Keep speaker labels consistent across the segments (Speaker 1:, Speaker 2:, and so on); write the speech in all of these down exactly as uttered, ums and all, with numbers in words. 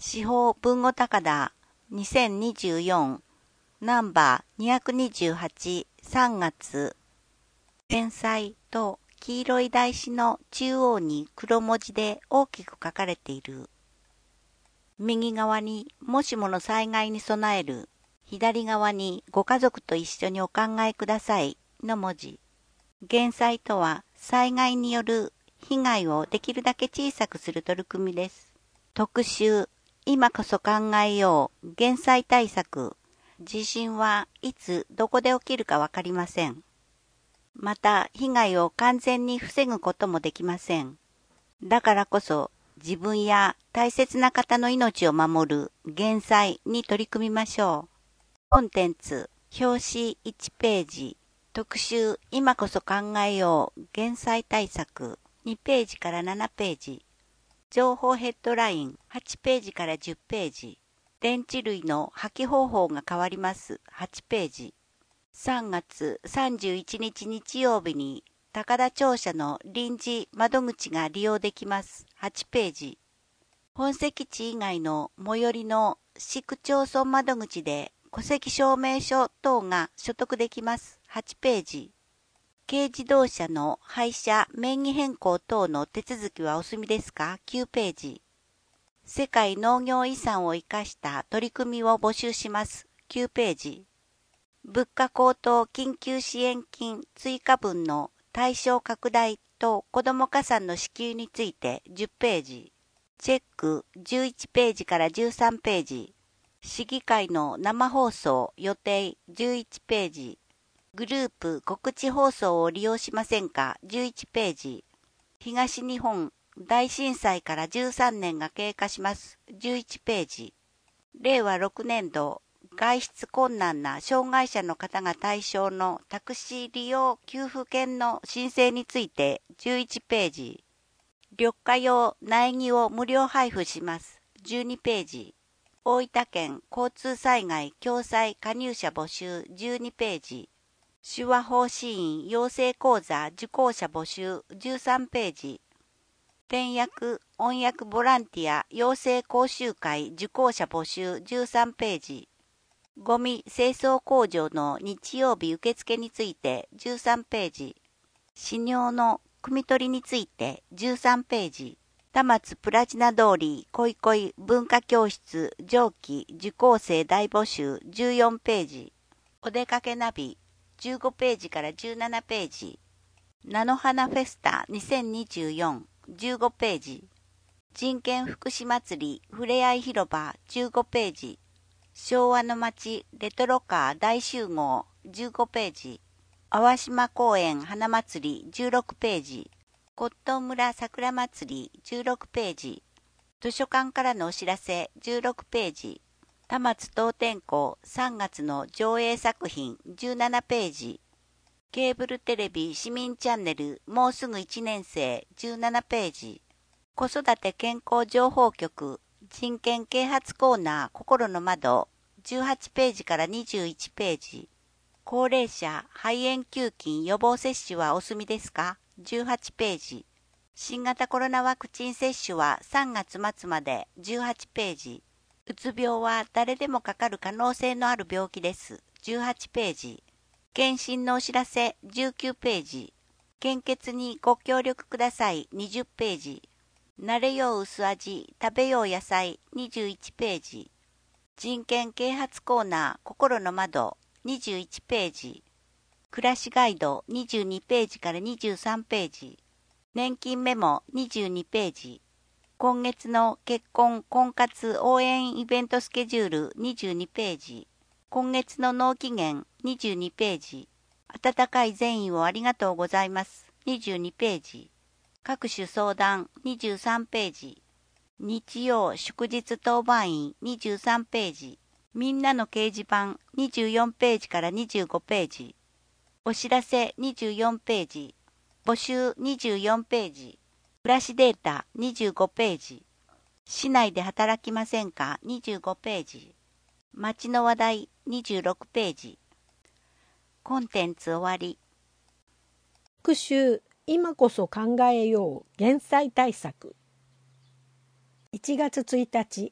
Speaker 1: 司法文語高田にせんにじゅうよんナンバーにひゃくにじゅうはちさんがつ天才と黄色い台紙の中央に黒文字で大きく書かれている。右側にもしもの災害に備える、左側にご家族と一緒にお考えくださいの文字。減災とは災害による被害をできるだけ小さくする取り組みです。特集、今こそ考えよう、減災対策。地震はいつどこで起きるかわかりません。また被害を完全に防ぐこともできません。だからこそ自分や大切な方の命を守る減災に取り組みましょう。コンテンツ、表紙いちページ、特集今こそ考えよう減災対策にページからななページ、情報ヘッドラインはちページからじゅっページ、電池類の破棄方法が変わりますはちページ、さんがつさんじゅういちにち日曜日に高田庁舎の臨時窓口が利用できますはちページ、本籍地以外の最寄りの市区町村窓口で戸籍証明書等が所得できますはちページ、軽自動車の廃車名義変更等の手続きはお済みですかきゅうページ、世界農業遺産を生かした取り組みを募集しますきゅうページ、物価高騰緊急支援金追加分の対象拡大と子ども加算の支給についてじゅっページ、チェックじゅういちページからじゅうさんページ、市議会の生放送予定じゅういちページ、グループ告知放送を利用しませんかじゅういちページ、東日本大震災からじゅうさんねんが経過しますじゅういちページ、れいわろくねんど外出困難な障害者の方が対象のタクシー利用給付券の申請についてじゅういちページ、緑化用苗木を無料配布しますじゅうにページ、大分県交通災害共済加入者募集じゅうにページ、手話法支援養成講座受講者募集じゅうさんページ、転訳音訳ボランティア養成講習会受講者募集じゅうさんページ、ゴミ清掃工場の日曜日受付についてじゅうさんページ、死尿の汲み取りについてじゅうさんページ、田松プラチナ通り恋恋文化教室上記受講生大募集じゅうよんページ、お出かけナビじゅうごページからじゅうななページ、菜の花フェスタにせんにじゅうよんじゅうごページ、人権福祉祭りふれあい広場じゅうごページ、昭和の街レトロカー大集合じゅうごページ、淡島公園花祭りじゅうろくページ、コットン村桜祭りじゅうろくページ、図書館からのお知らせじゅうろくページ、田松東天校さんがつの上映作品じゅうななページ、ケーブルテレビ市民チャンネルもうすぐいちねん生じゅうななページ、子育て健康情報局人権啓発コーナー心の窓じゅうはちページからにじゅういちページ、高齢者肺炎球菌予防接種はお済みですかじゅうはちページ、新型コロナワクチン接種はさんがつ末までじゅうはちページ、うつ病は誰でもかかる可能性のある病気ですじゅうはちページ、検診のお知らせじゅうきゅうページ、献血にご協力くださいにじゅっページ、慣れよう薄味食べよう野菜にじゅういちページ、人権啓発コーナー心の窓にじゅういちページ、暮らしガイドにじゅうにページからにじゅうさんページ、年金メモにじゅうにページ、今月の結婚婚活応援イベントスケジュールにじゅうにページ、今月の納期限にじゅうにページ、温かい善意をありがとうございますにじゅうにページ、各種相談にじゅうさんページ、日曜祝日当番員にじゅうさんページ、みんなの掲示板にじゅうよんページからにじゅうごページ、お知らせにじゅうよんページ、募集にじゅうよんページ、暮らしデータにじゅうごページ、市内で働きませんかにじゅうごページ、街の話題にじゅうろくページ。コンテンツ終わり。
Speaker 2: 復習今こそ考えよう減災対策。いちがつついたち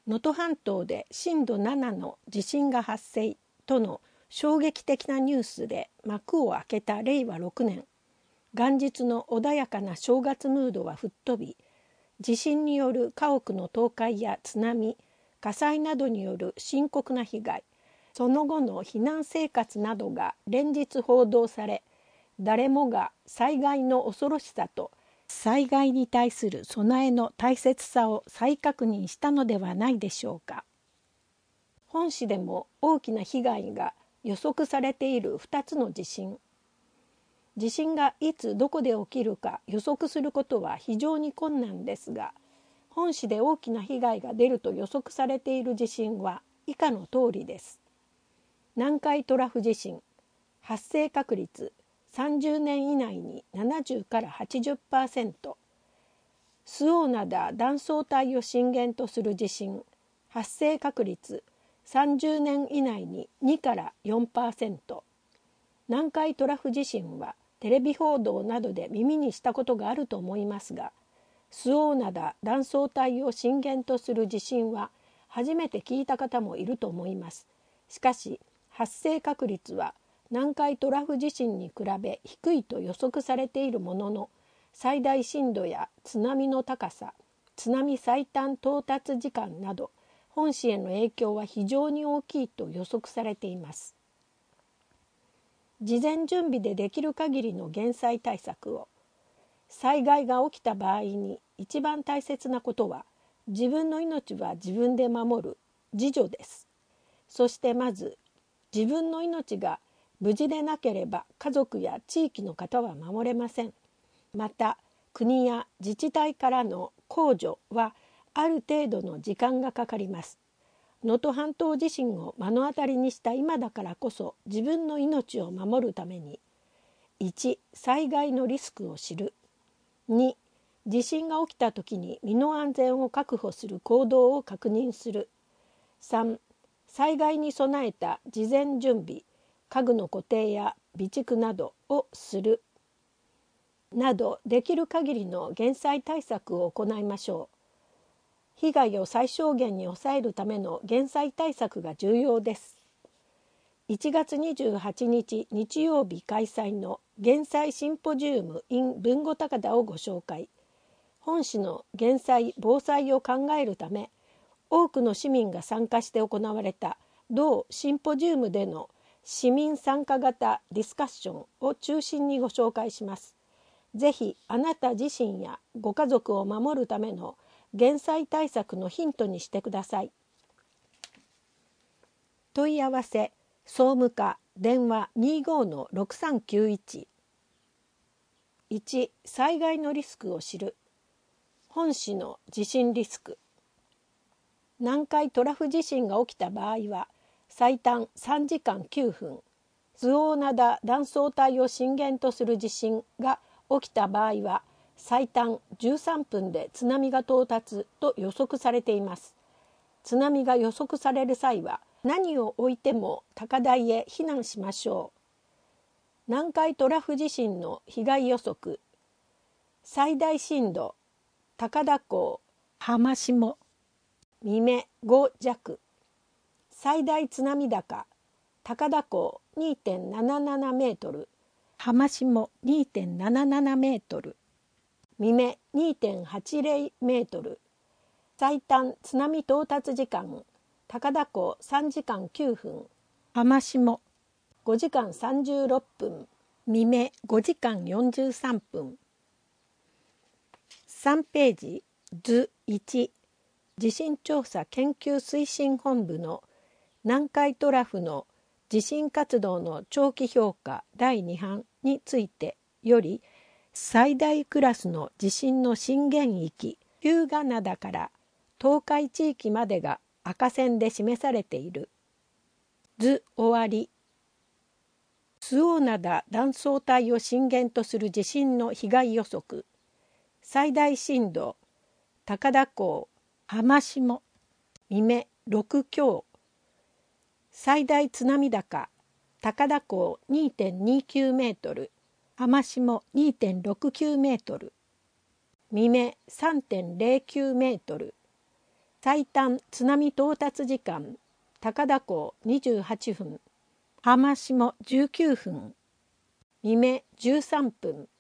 Speaker 2: 能登半島で震度ななの地震が発生との衝撃的なニュースで幕を開けたれいわろくねん。元日の穏やかな正月ムードは吹っ飛び、地震による家屋の倒壊や津波、火災などによる深刻な被害、その後の避難生活などが連日報道され、誰もが災害の恐ろしさと災害に対する備えの大切さを再確認したのではないでしょうか。本市でも大きな被害が予測されているふたつの地震。地震がいつどこで起きるか予測することは非常に困難ですが、本市で大きな被害が出ると予測されている地震は以下の通りです。南海トラフ地震、発生確率さんじゅうねん以内にななじゅうからはちじゅっパーセント、周防灘断層帯を震源とする地震、発生確率さんじゅうねん以内ににからよんパーセント。南海トラフ地震はテレビ報道などで耳にしたことがあると思いますが、周防灘断層帯を震源とする地震は初めて聞いた方もいると思います。しかし発生確率は南海トラフ地震に比べ低いと予測されているものの、最大震度や津波の高さ、津波最短到達時間など本市への影響は非常に大きいと予測されています。事前準備でできる限りの減災対策を。災害が起きた場合に一番大切なことは、自分の命は自分で守る自助です。そしてまず自分の命が無事でなければ家族や地域の方は守れません。また国や自治体からの控助はある程度の時間がかかります。能登半島地震を目の当たりにした今だからこそ、自分の命を守るために、いち、災害のリスクを知る。に、地震が起きた時に身の安全を確保する行動を確認する。さん、災害に備えた事前準備、家具の固定や備蓄などをする。など、できる限りの減災対策を行いましょう。被害を最小限に抑えるための減災対策が重要です。いちがつにじゅうはちにち日曜日開催の減災シンポジウム in 豊後高田をご紹介。本市の減災・防災を考えるため、多くの市民が参加して行われた同シンポジウムでの市民参加型ディスカッションを中心にご紹介します。ぜひあなた自身やご家族を守るための減災対策のヒントにしてください。問い合わせ総務課電話 にじゅうごのろくさんきゅういち。いち、災害のリスクを知る。本市の地震リスク。南海トラフ地震が起きた場合は最短さんじかんきゅうふん、周防灘断層帯を震源とする地震が起きた場合は最短じゅうさんぷんで津波が到達と予測されています。津波が予測される際は何を置いても高台へ避難しましょう。南海トラフ地震の被害予測。最大震度高田港浜下未明ご弱。最大津波高高田港 にてんなななな メートル、浜下 にてんなななな メートル、未明 にてんはちぜろ メートル。最短津波到達時間高田港さんじかんきゅうふん、浜下ごじかんさんじゅうろっぷん、未明ごじかんよんじゅうさんぷん。さんページ図いち、地震調査研究推進本部の南海トラフの地震活動の長期評価だいに版についてより、最大クラスの地震の震源域日向灘から東海地域までが赤線で示されている。図終わり。周防灘断層帯を震源とする地震の被害予測。最大震度高田港浜下未明ろくきょう。最大津波高高田港 にてんにきゅう メートル、浜下 にてんろくきゅう メートル、未明 さんてんぜろきゅう メートル。 最短津波到達時間、高田港にじゅうはっぷん、浜下じゅうきゅうふん、未明じゅうさんぷん。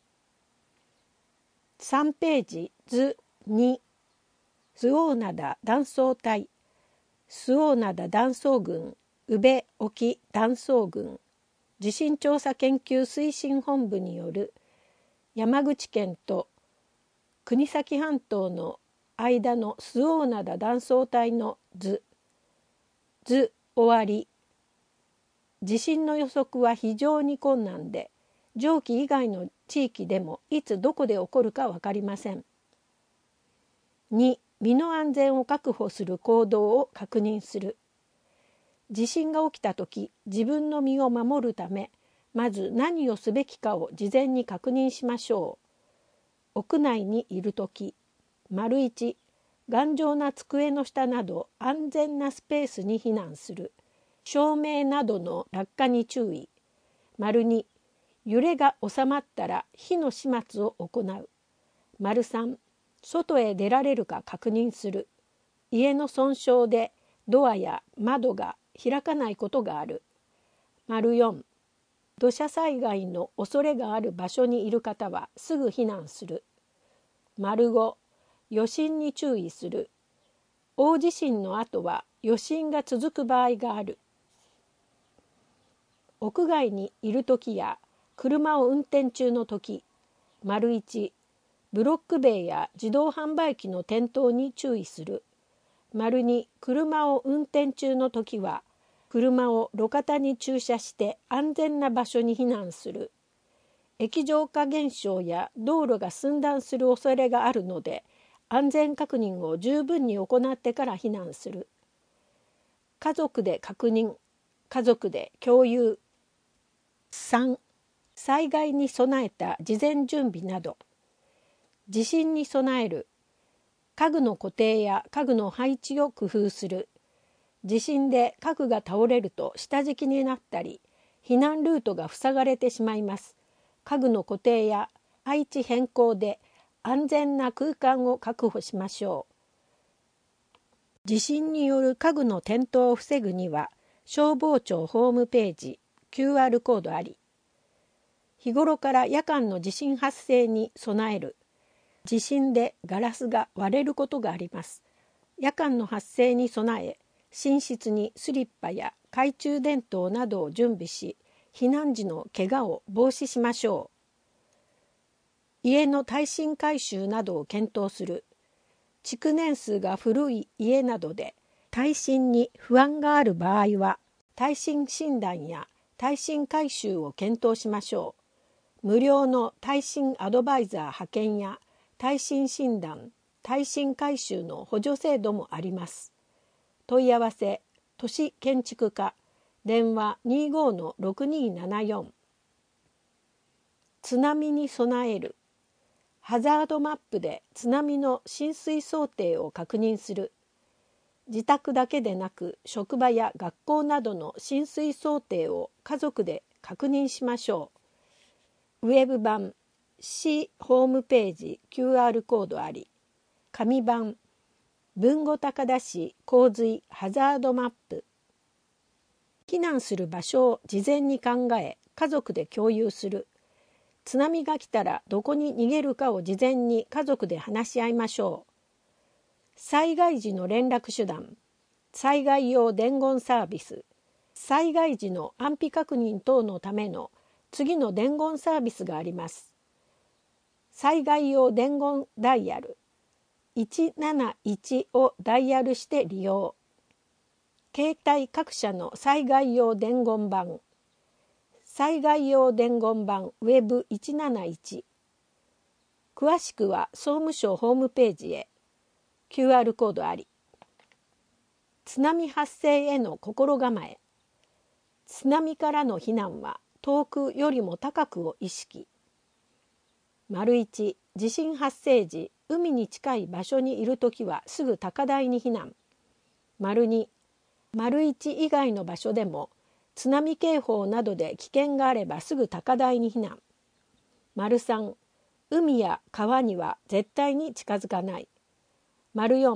Speaker 2: さんページ図に、周防灘断層帯、周防灘断層群、宇部沖断層群、地震調査研究推進本部による山口県と国東半島の間の周防灘断層帯の図。図終わり。地震の予測は非常に困難で、上記以外の地域でもいつどこで起こるか分かりません。に、身の安全を確保する行動を確認する。地震が起きたとき、自分の身を守るため、まず何をすべきかを事前に確認しましょう。屋内にいるとき、丸一、頑丈な机の下など安全なスペースに避難する。照明などの落下に注意。丸二、揺れが収まったら火の始末を行う。丸三、外へ出られるか確認する。家の損傷でドアや窓が開かないことがある。丸四、土砂災害の恐れがある場所にいる方はすぐ避難する。丸五、余震に注意する。大地震の後は余震が続く場合がある。屋外にいるときや車を運転中のとき、丸一、ブロック塀や自動販売機の転倒に注意する。丸二、車を運転中のときは、車を路肩に駐車して安全な場所に避難する。液状化現象や道路が寸断する恐れがあるので、安全確認を十分に行ってから避難する。家族で確認、家族で共有。三、災害に備えた事前準備など。地震に備える。家具の固定や家具の配置を工夫する。地震で家具が倒れると下敷きになったり、避難ルートが塞がれてしまいます。家具の固定や配置変更で安全な空間を確保しましょう。地震による家具の転倒を防ぐには、消防庁ホームページ、キューアール コードあり。日頃から夜間の地震発生に備える。地震でガラスが割れることがあります。夜間の発生に備え、寝室にスリッパや懐中電灯などを準備し、避難時の怪我を防止しましょう。家の耐震改修などを検討する。築年数が古い家などで耐震に不安がある場合は、耐震診断や耐震改修を検討しましょう。無料の耐震アドバイザー派遣や耐震診断、耐震改修の補助制度もあります。問い合わせ、都市建築課、電話 にじゅうごのろくにーななよん。津波に備える。ハザードマップで津波の浸水想定を確認する。自宅だけでなく職場や学校などの浸水想定を家族で確認しましょう。ウェブ版、市ホームページ キューアール コードあり。紙版、豊後高田市洪水ハザードマップ。避難する場所を事前に考え、家族で共有する。津波が来たらどこに逃げるかを事前に家族で話し合いましょう。災害時の連絡手段、災害用伝言サービス、災害時の安否確認等のための次の伝言サービスがあります。災害用伝言ダイヤル、いちなないちをダイヤルして利用。携帯各社の災害用伝言版、災害用伝言版ウェブいちなないち。詳しくは総務省ホームページへ。キューアール コードあり。津波発生への心構え。津波からの避難は遠くよりも高くを意識。丸一、地震発生時、海に近い場所にいるときはすぐ高台に避難。丸二、丸一以外の場所でも津波警報などで危険があればすぐ高台に避難。丸三、海や川には絶対に近づかない。丸四、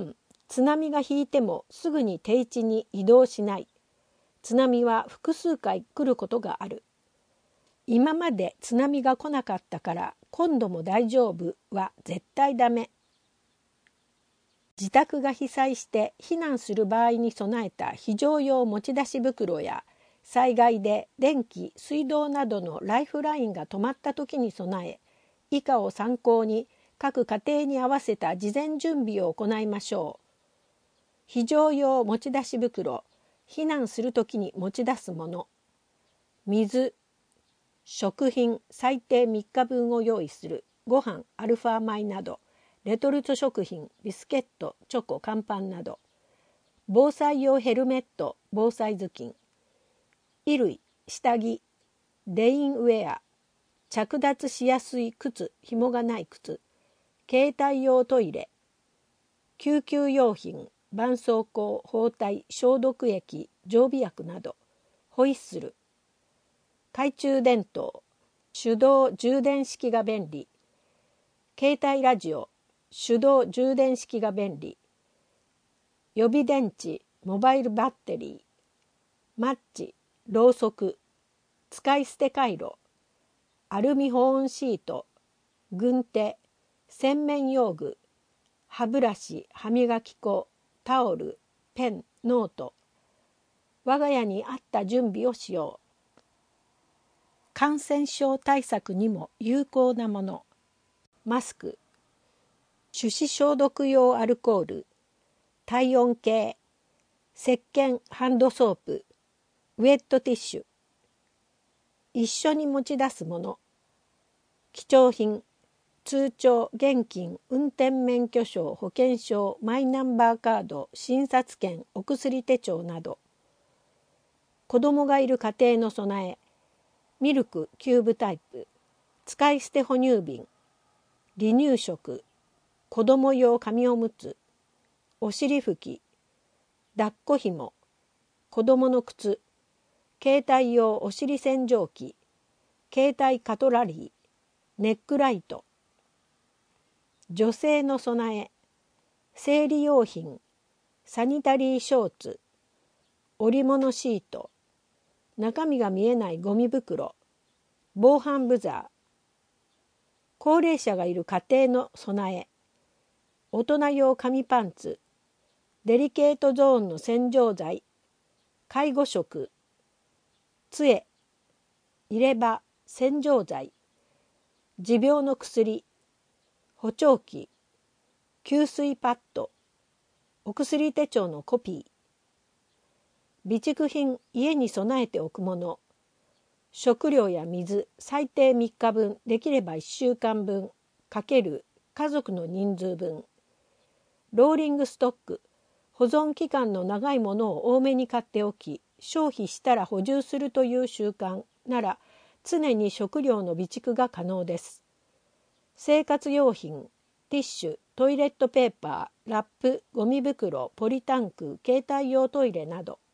Speaker 2: 津波が引いてもすぐに定置に移動しない。津波は複数回来ることがある。今まで津波が来なかったから今度も大丈夫は絶対ダメ。自宅が被災して避難する場合に備えた非常用持ち出し袋や、災害で電気・水道などのライフラインが止まった時に備え、以下を参考に各家庭に合わせた事前準備を行いましょう。非常用持ち出し袋、避難するときに持ち出すもの。水、食品最低みっかぶんを用意する。ご飯、アルファ米など。レトルト食品、ビスケット、チョコ、乾パンなど。防災用ヘルメット、防災頭巾。衣類、下着、レインウェア。着脱しやすい靴、紐がない靴。携帯用トイレ。救急用品。絆創膏、包帯、消毒液、常備薬など。ホイッスル。懐中電灯、手動充電式が便利。携帯ラジオ、手動充電式が便利。予備電池、モバイルバッテリー。マッチ、ろうそく。使い捨てカイロ。アルミ保温シート。軍手、洗面用具。歯ブラシ、歯磨き粉。タオル、ペン、ノート。我が家に合った準備をしよう。感染症対策にも有効なもの。マスク、手指消毒用アルコール、体温計、石鹸ハンドソープ、ウェットティッシュ。一緒に持ち出すもの。貴重品、通帳、現金、運転免許証、保険証、マイナンバーカード、診察券、お薬手帳など。子供がいる家庭の備え。ミルク、キューブタイプ。使い捨て哺乳瓶。離乳食。子供用紙おむつ。お尻拭き。抱っこひも。子供の靴。携帯用お尻洗浄機。携帯カトラリー。ネックライト。女性の備え。生理用品。サニタリーショーツ。織物シート。中身が見えないゴミ袋。防犯ブザー。高齢者がいる家庭の備え。大人用紙パンツ。デリケートゾーンの洗浄剤。介護食。杖。入れ歯。洗浄剤。持病の薬。補聴器。給水パッド。お薬手帳のコピー。備蓄品、家に備えておくもの。食料や水、最低みっかぶん、できればいっしゅうかんぶん、かける家族の人数分。ローリングストック、保存期間の長いものを多めに買っておき、消費したら補充するという習慣なら、常に食料の備蓄が可能です。生活用品、ティッシュ、トイレットペーパー、ラップ、ゴミ袋、ポリタンク、携帯用トイレなど。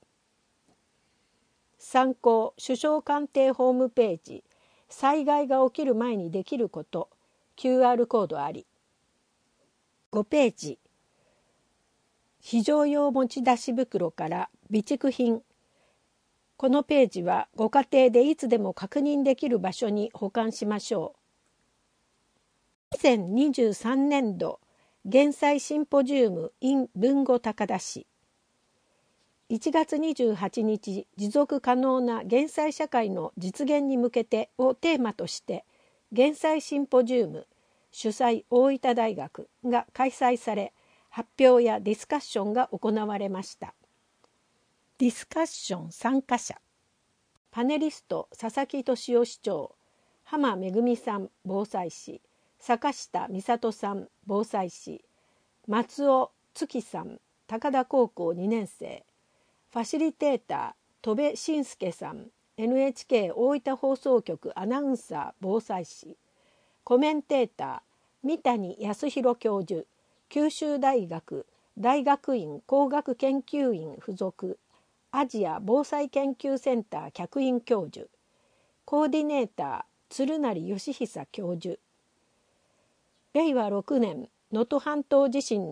Speaker 2: 参考、首相官邸ホームページ、災害が起きる前にできること、キューアール コードあり。ごページ、非常用持ち出し袋から備蓄品。このページはご家庭でいつでも確認できる場所に保管しましょう。にせんにじゅうさんねんど減災シンポジウム in 豊後高田市。いちがつにじゅうはちにち、持続可能な減災社会の実現に向けてをテーマとして減災シンポジウム主催大分大学が開催され、発表やディスカッションが行われました。ディスカッション参加者。パネリスト佐々木俊夫市長、浜めぐみさん防災士、坂下美里さん防災士、松尾月さん高田高校にねん生、ファシリテーター戸部信介さん エヌエイチケー 大分放送局アナウンサー防災士、コメンテーター三谷康弘教授九州大学大学院工学研究院附属アジア防災研究センター客員教授、コーディネーター鶴成義久教授。れいわろくねん能登半島地震の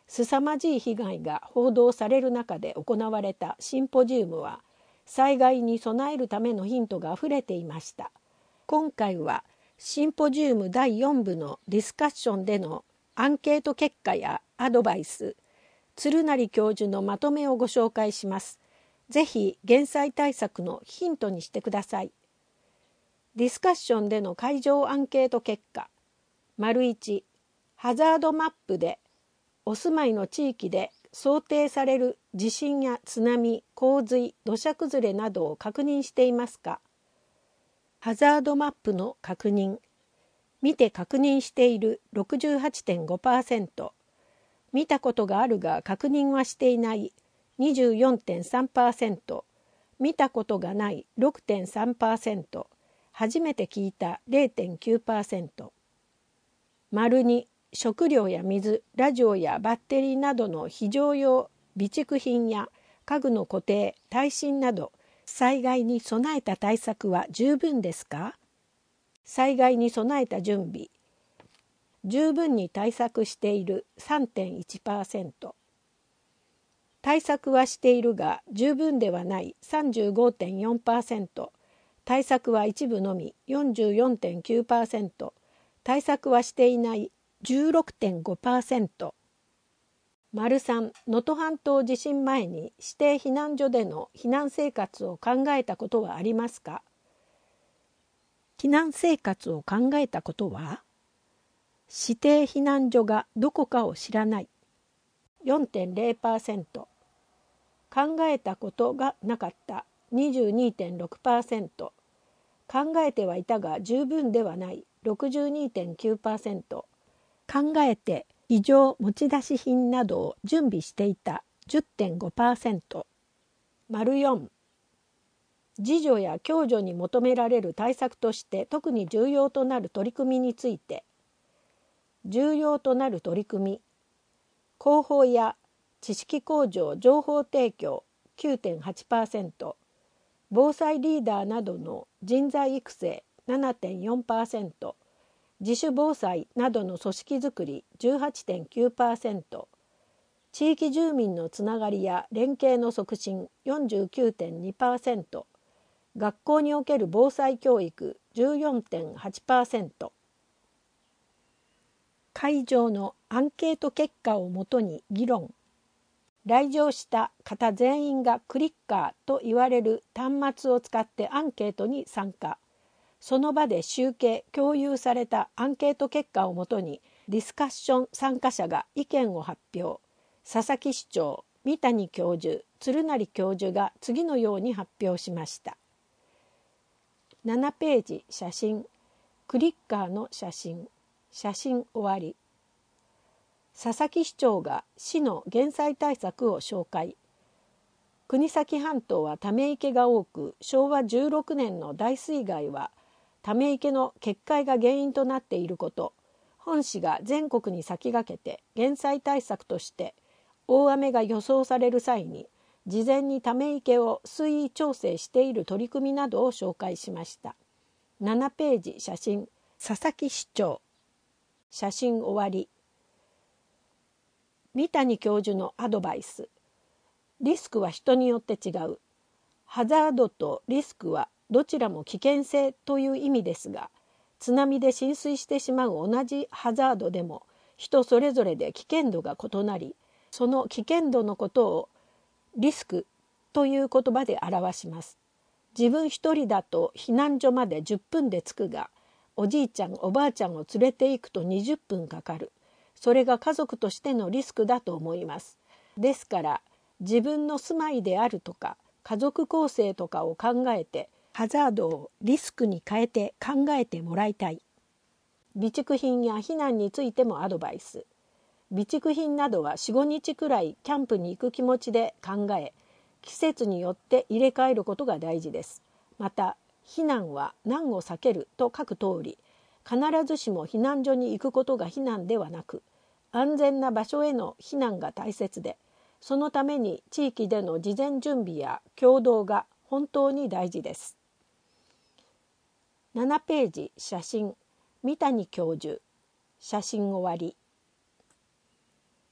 Speaker 2: 凄まじい被害が報道される中で行われたシンポジウムは、災害に備えるためのヒントがあふれていました。今回はシンポジウムだいよん部のディスカッションでのアンケート結果やアドバイス、鶴成教授のまとめをご紹介します。ぜひ減災対策のヒントにしてください。ディスカッションでの海上アンケート結果。いち、ハザードマップでお住まいの地域で想定される地震や津波、洪水、土砂崩れなどを確認していますか？ハザードマップの確認。見て確認している ろくじゅうはちてんごパーセント、見たことがあるが確認はしていない にじゅうよんてんさんパーセント、見たことがない ろくてんさんパーセント、初めて聞いた れいてんきゅうパーセント。丸に、食料や水、ラジオやバッテリーなどの非常用備蓄品や家具の固定、耐震など災害に備えた対策は十分ですか？災害に備えた準備。十分に対策している さんてんいちパーセント。対策はしているが十分ではない さんじゅうごてんよんパーセント。対策は一部のみ よんじゅうよんてんきゅうパーセント。対策はしていない じゅうろくてんごパーセント。丸さん、能登半島地震前に指定避難所での避難生活を考えたことはありますか？避難生活を考えたことは？指定避難所がどこかを知らない よんてんれいパーセント。考えたことがなかった にじゅうにてんろくパーセント。考えてはいたが十分ではない ろくじゅうにてんきゅうパーセント。考えて非常持ち出し品などを準備していた じゅってんごパーセント。丸よん、自助や共助に求められる対策として特に重要となる取り組みについて。重要となる取り組み。広報や知識向上情報提供 きゅうてんはちパーセント。防災リーダーなどの人材育成 ななてんよんパーセント。自主防災などの組織づくり じゅうはちてんきゅうパーセント。地域住民のつながりや連携の促進 よんじゅうきゅうてんにパーセント。学校における防災教育 じゅうよんてんはちパーセント。会場のアンケート結果をもとに議論。来場した方全員がクリッカーと言われる端末を使ってアンケートに参加。その場で集計・共有されたアンケート結果をもとにディスカッション参加者が意見を発表。佐々木市長、三谷教授、鶴成教授が次のように発表しました。ななページ写真。クリッカーの写真。写真終わり。佐々木市長が市の減災対策を紹介。国東半島はため池が多く、しょうわじゅうろくねんの大水害はため池の決壊が原因となっていること、本市が全国に先駆けて減災対策として大雨が予想される際に事前にため池を水位調整している取り組みなどを紹介しました。ななページ写真。佐々木市長。写真終わり。三谷教授のアドバイス。リスクは人によって違う。ハザードとリスクはどちらも危険性という意味ですが、津波で浸水してしまう同じハザードでも人それぞれで危険度が異なり、その危険度のことをリスクという言葉で表します。自分一人だと避難所までじゅっぷんで着くが、おじいちゃんおばあちゃんを連れて行くとにじゅっぷんかかる。それが家族としてのリスクだと思います。ですから自分の住まいであるとか家族構成とかを考えてハザードをリスクに変えて考えてもらいたい。備蓄品や避難についてもアドバイス。備蓄品などは よん、ごにちくらいキャンプに行く気持ちで考え、季節によって入れ替えることが大事です。また避難は難を避けると書く通り、必ずしも避難所に行くことが避難ではなく、安全な場所への避難が大切で、そのために地域での事前準備や協働が本当に大事です。ななページ写真。三谷教授。写真終わり。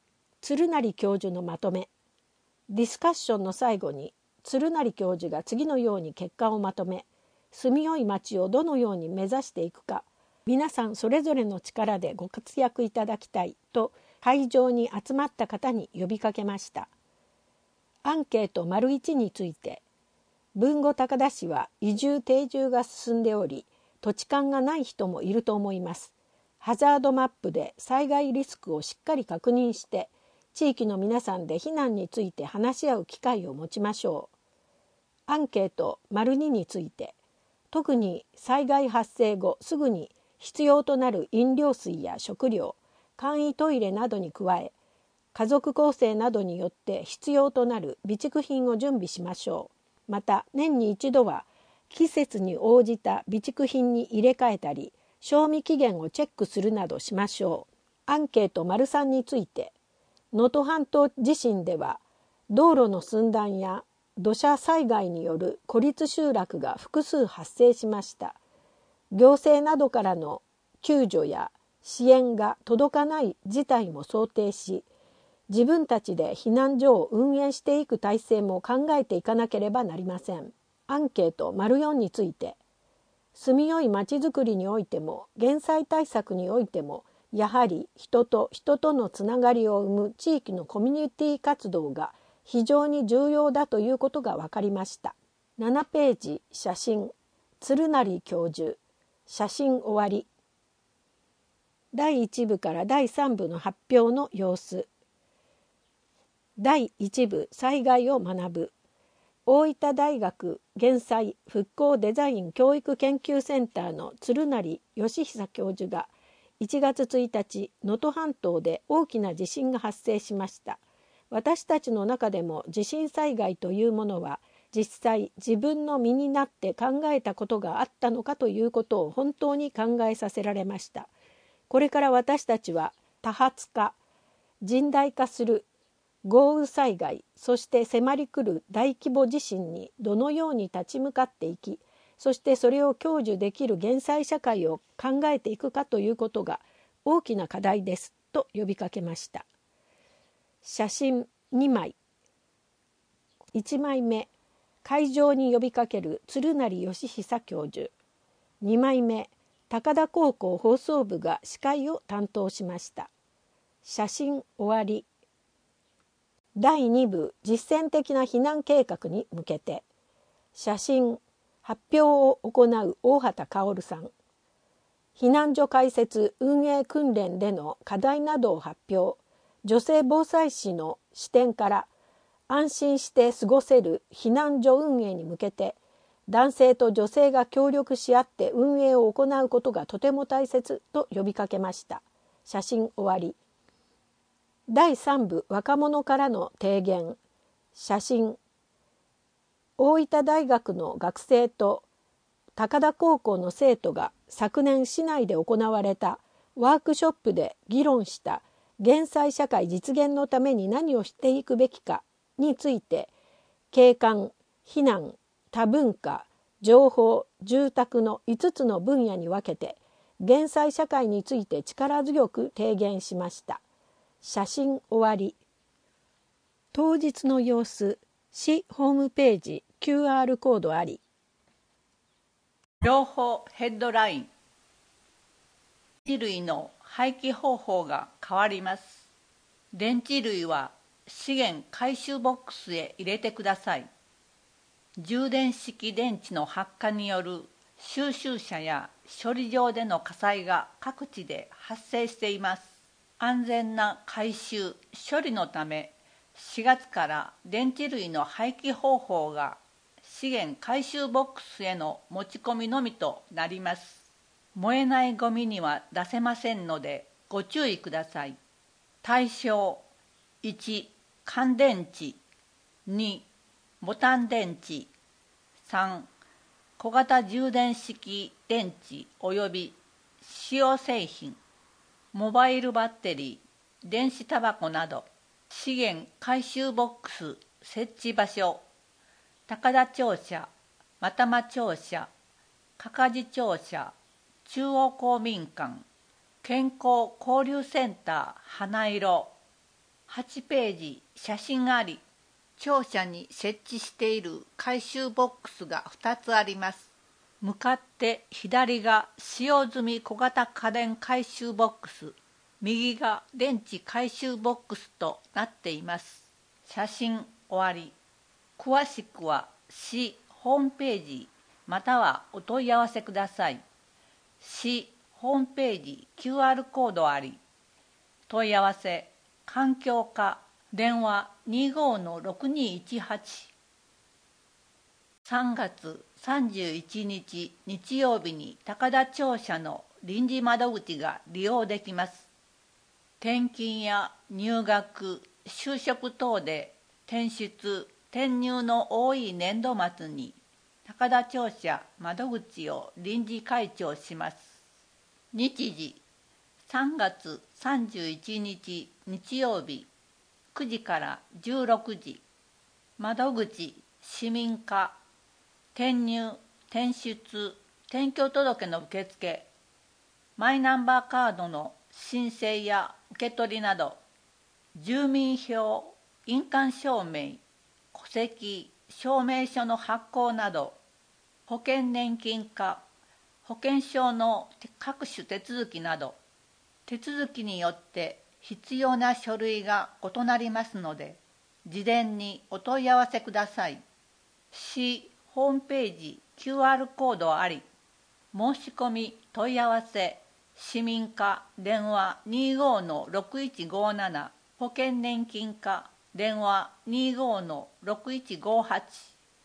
Speaker 2: 鶴成教授のまとめ。ディスカッションの最後に鶴成教授が次のように結果をまとめ、住みよい町をどのように目指していくか、皆さんそれぞれの力でご活躍いただきたいと会場に集まった方に呼びかけました。アンケート丸いちについて、豊後高田市は移住定住が進んでおり、土地勘がない人もいると思います。ハザードマップで災害リスクをしっかり確認して、地域の皆さんで避難について話し合う機会を持ちましょう。アンケート丸にについて、特に災害発生後すぐに必要となる飲料水や食料、簡易トイレなどに加え、家族構成などによって必要となる備蓄品を準備しましょう。また年に一度は季節に応じた備蓄品に入れ替えたり、賞味期限をチェックするなどしましょう。アンケート丸さんについて、能登半島地震では道路の寸断や土砂災害による孤立集落が複数発生しました。行政などからの救助や支援が届かない事態も想定し、自分たちで避難所を運営していく体制も考えていかなければなりません。アンケート丸よんについて、住みよいまちづくりにおいても減災対策においても、やはり人と人とのつながりを生む地域のコミュニティ活動が非常に重要だということが分かりました。ななページ写真、鶴成教授、写真終わり。だいいち部からだいさん部の発表の様子。だいいち部災害を学ぶ。大分大学減災復興デザイン教育研究センターの鶴成義久教授がいちがつついたち、能登半島で大きな地震が発生しました。私たちの中でも地震災害というものは実際自分の身になって考えたことがあったのかということを本当に考えさせられました。これから私たちは多発化、甚大化する豪雨災害、そして迫り来る大規模地震にどのように立ち向かっていき、そしてそれを享受できる減災社会を考えていくかということが大きな課題ですと呼びかけました。写真にまい。いちまいめ、会場に呼びかける鶴成義久教授。にまいめ、高田高校放送部が司会を担当しました。写真終わり。だいに部実践的な避難計画に向けて、写真発表を行う大畑薫さん。避難所開設運営訓練での課題などを発表。女性防災士の視点から安心して過ごせる避難所運営に向けて、男性と女性が協力し合って運営を行うことがとても大切と呼びかけました。写真終わり。だいさん部若者からの提言。写真。大分大学の学生と高田高校の生徒が昨年市内で行われたワークショップで議論した減災社会実現のために何をしていくべきかについて、景観、避難、多文化、情報、住宅のいつつの分野に分けて減災社会について力強く提言しました。写真終わり。当日の様子、市ホームページ キューアール コードあり。
Speaker 3: 情報ヘッドライン。電池類の廃棄方法が変わります。電池類は資源回収ボックスへ入れてください。充電式電池の発火による収集車や処理場での火災が各地で発生しています。安全な回収・処理のため、しがつから電池類の廃棄方法が資源回収ボックスへの持ち込みのみとなります。燃えないゴミには出せませんのでご注意ください。対象いち、乾電池、に、ボタン電池、さん、小型充電式電池及び使用製品、モバイルバッテリー、電子タバコなど。資源回収ボックス設置場所、高田庁舎、又間庁舎、かかじ庁舎、中央公民館、健康交流センター花色、 はちページ写真あり、庁舎に設置している回収ボックスがふたつあります。向かって左が使用済み小型家電回収ボックス、右が電池回収ボックスとなっています。写真終わり。詳しくは市ホームページまたはお問い合わせください。市ホームページ キューアール コードあり。問い合わせ環境課電話 にじゅうごのろくにいちはち。さんがつさんじゅういちにち日曜日に高田庁舎の臨時窓口が利用できます。転勤や入学、就職等で転出・転入の多い年度末に高田庁舎窓口を臨時開庁します。日時さんがつさんじゅういちにち日曜日くじからじゅうろくじ。窓口市民課転入・転出・転居届の受付、マイナンバーカードの申請や受け取りなど、住民票、印鑑証明、戸籍、証明書の発行など、保険年金課、保険証の各種手続きなど、手続きによって必要な書類が異なりますので、事前にお問い合わせください。市ホームページ キューアール コードあり。申し込み問い合わせ市民課電話 にじゅうごのろくいちごなな、保険年金課電話 にじゅうごのろくいちごはち。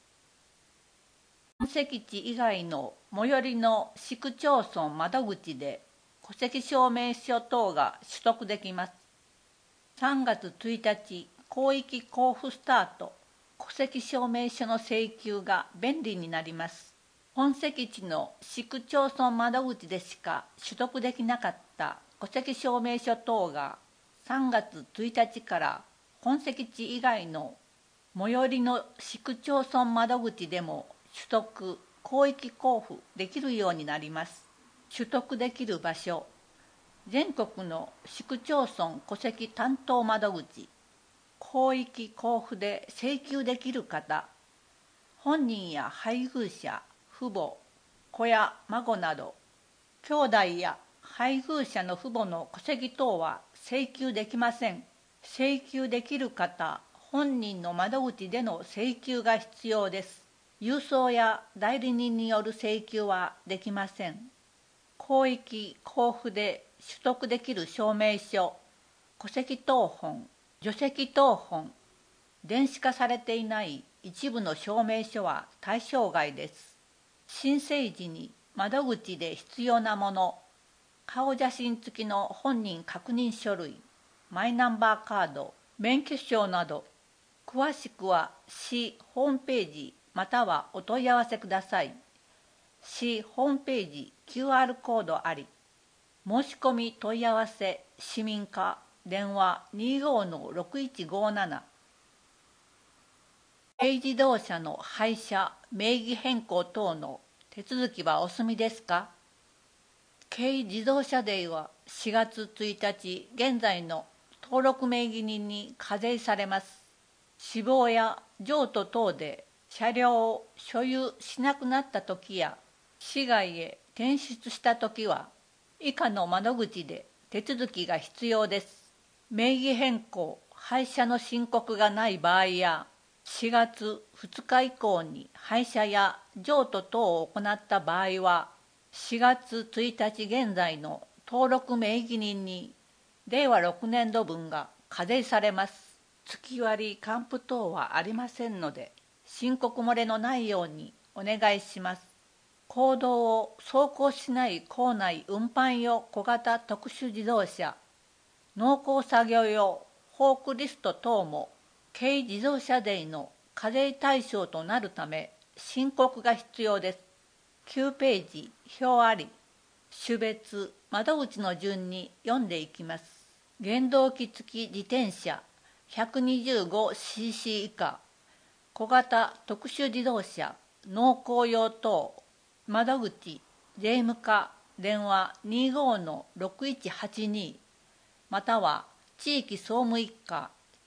Speaker 3: 本籍地以外の最寄りの市区町村窓口で戸籍証明書等が取得できます。さんがつついたち広域交付スタート。戸籍証明書の請求が便利になります。本籍地の市区町村窓口でしか取得できなかった戸籍証明書等がさんがつついたちから本籍地以外の最寄りの市区町村窓口でも取得・広域交付できるようになります。取得できる場所、全国の市区町村戸籍担当窓口、広域交付で請求できる方、本人や配偶者、父母、子や孫など、兄弟や配偶者の父母の戸籍等は請求できません。請求できる方、本人の窓口での請求が必要です。郵送や代理人による請求はできません。広域交付で取得できる証明書、戸籍謄本、除籍謄本、電子化されていない一部の証明書は対象外です。申請時に窓口で必要なもの、顔写真付きの本人確認書類、マイナンバーカード、免許証など、詳しくは市ホームページまたはお問い合わせください。市ホームページ キューアール コードあり。申し込み問い合わせ市民課電話 にじゅうごのろくいちごなな。軽自動車の廃車・名義変更等の手続きはお済みですか？軽自動車デーはしがつついたち現在の登録名義人に課税されます。死亡や譲渡等で車両を所有しなくなったときや市外へ転出したときは以下の窓口で手続きが必要です。名義変更・廃車の申告がない場合やしがつふつか以降に廃車や譲渡等を行った場合はしがつついたち現在の登録名義人にれいわろくねんどぶんが課税されます。月割還付等はありませんので申告漏れのないようにお願いします。公道を走行しない構内運搬用小型特殊自動車、農耕作業用フォークリスト等も軽自動車税の課税対象となるため申告が必要です。きゅうページ表あり。種別窓口の順に読んでいきます。原動機付き自転車 ひゃくにじゅうごシーシー 以下、小型特殊自動車農耕用等、窓口税務課電話 にじゅうごのろくいちはちに または地域総務一課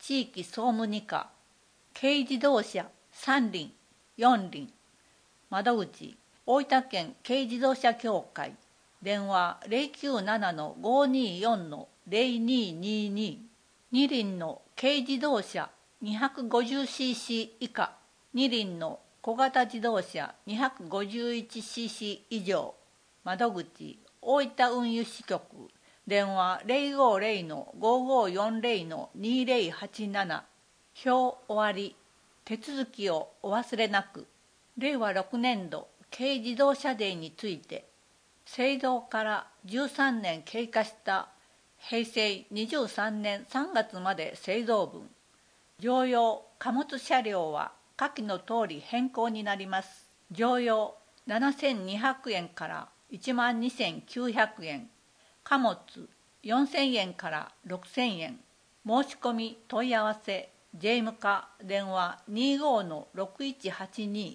Speaker 3: 地域総務二課、軽自動車三輪、四輪、窓口、大分県軽自動車協会、電話 ゼロきゅうなな ごーにーよん ゼロにーにーにー、二輪の軽自動車 にひゃくごじゅうシーシー 以下、二輪の小型自動車 にひゃくごじゅういちシーシー 以上、窓口、大分運輸支局、電話 ゼロごゼロ ごーごーよんゼロ にーゼロはちなな、表終わり、手続きをお忘れなく。れいわろくねんど軽自動車デーについて、製造からじゅうさんねん経過したへいせいにじゅうさんねんさんがつまで製造分、乗用貨物車両は下記の通り変更になります。乗用ななせんにひゃくえんからいちまんにせんきゅうひゃくえん、貨物よんせんえんからろくせんえん。申し込み問い合わせ税務課、電話 にーごーろくいちはちに。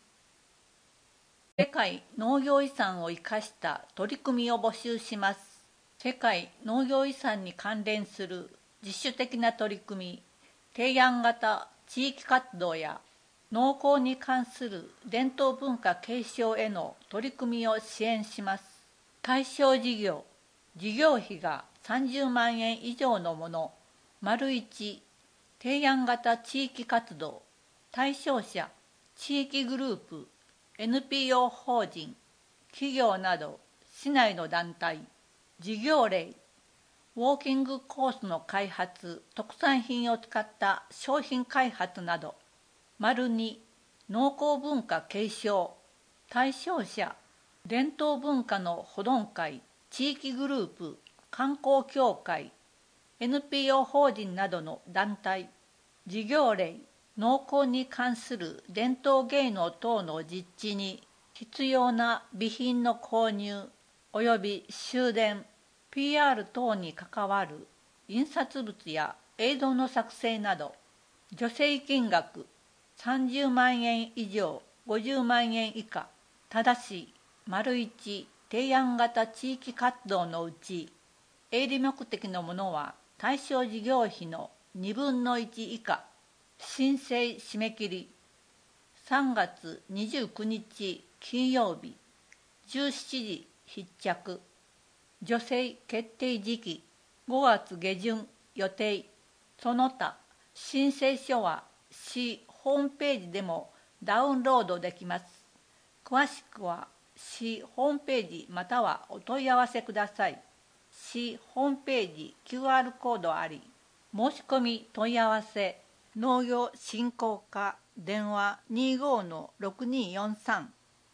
Speaker 3: 世界農業遺産を生かした取り組みを募集します。世界農業遺産に関連する自主的な取り組み、提案型地域活動や農耕に関する伝統文化継承への取り組みを支援します。対象事業、事業費がさんじゅうまんえん以上のもの。丸いち、提案型地域活動、対象者、地域グループ、エヌピーオー 法人、企業など市内の団体。事業例、ウォーキングコースの開発、特産品を使った商品開発など。丸に、農耕文化継承、対象者、伝統文化の保存会、地域グループ、観光協会、エヌピーオー 法人などの団体。事業例、農耕に関する伝統芸能等の実地に必要な備品の購入及び修繕、ピーアール 等に関わる印刷物や映像の作成など。助成金額さんじゅうまんえん以上ごじゅうまんえん以下。ただし、丸いち、提案型地域活動のうち営利目的のものは対象事業費のにぶんのいち以下。申請締め切りさんがつにじゅうくにち金曜日じゅうしちじ必着。助成決定時期ごがつげじゅん予定。その他申請書は市ホームページでもダウンロードできます。詳しくは市ホームページまたはお問い合わせください。市ホームページ キューアール コードあり。申し込み問い合わせ農業振興課、電話 にーごーろくにーよんさん。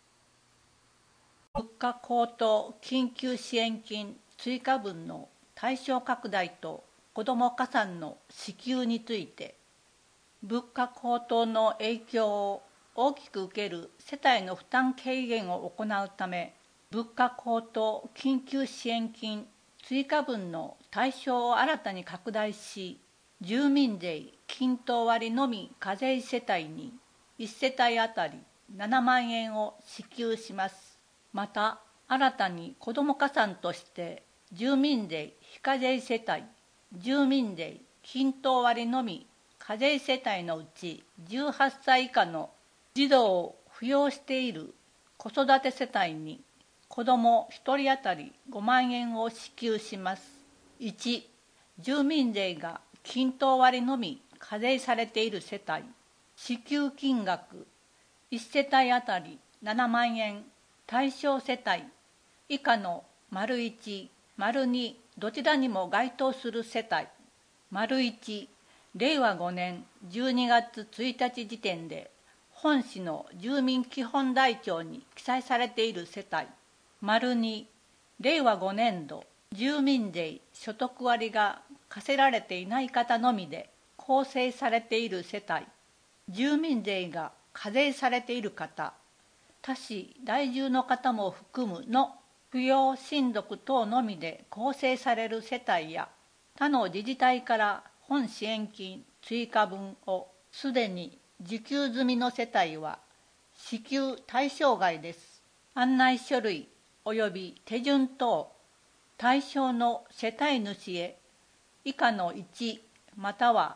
Speaker 3: 物価高騰緊急支援金追加分の対象拡大と子ども加算の支給について、物価高騰の影響を大きく受ける世帯の負担軽減を行うため、物価高騰緊急支援金追加分の対象を新たに拡大し、住民税均等割のみ課税世帯にいち世帯あたりななまんえんを支給します。また新たに子ども加算として住民税非課税世帯、住民税均等割のみ課税世帯のうちじゅうはっさい以下の児童を扶養している子育て世帯に子どもひとりあたりごまんえんを支給します。いち、住民税が均等割のみ課税されている世帯、支給金額いち世帯あたりななまんえん。対象世帯以下の丸いち、丸にどちらにも該当する世帯。丸いち、れいわごねんじゅうにがつついたち時点で本市の住民基本台帳に記載されている世帯。丸に、れいわごねんど住民税所得割が課せられていない方のみで構成されている世帯。住民税が課税されている方、他市在住の方も含むの扶養親族等のみで構成される世帯や他の自治体から本支援金追加分をすでに受給済みの世帯は支給対象外です。案内書類及び手順等対象の世帯主へ以下のいちまたは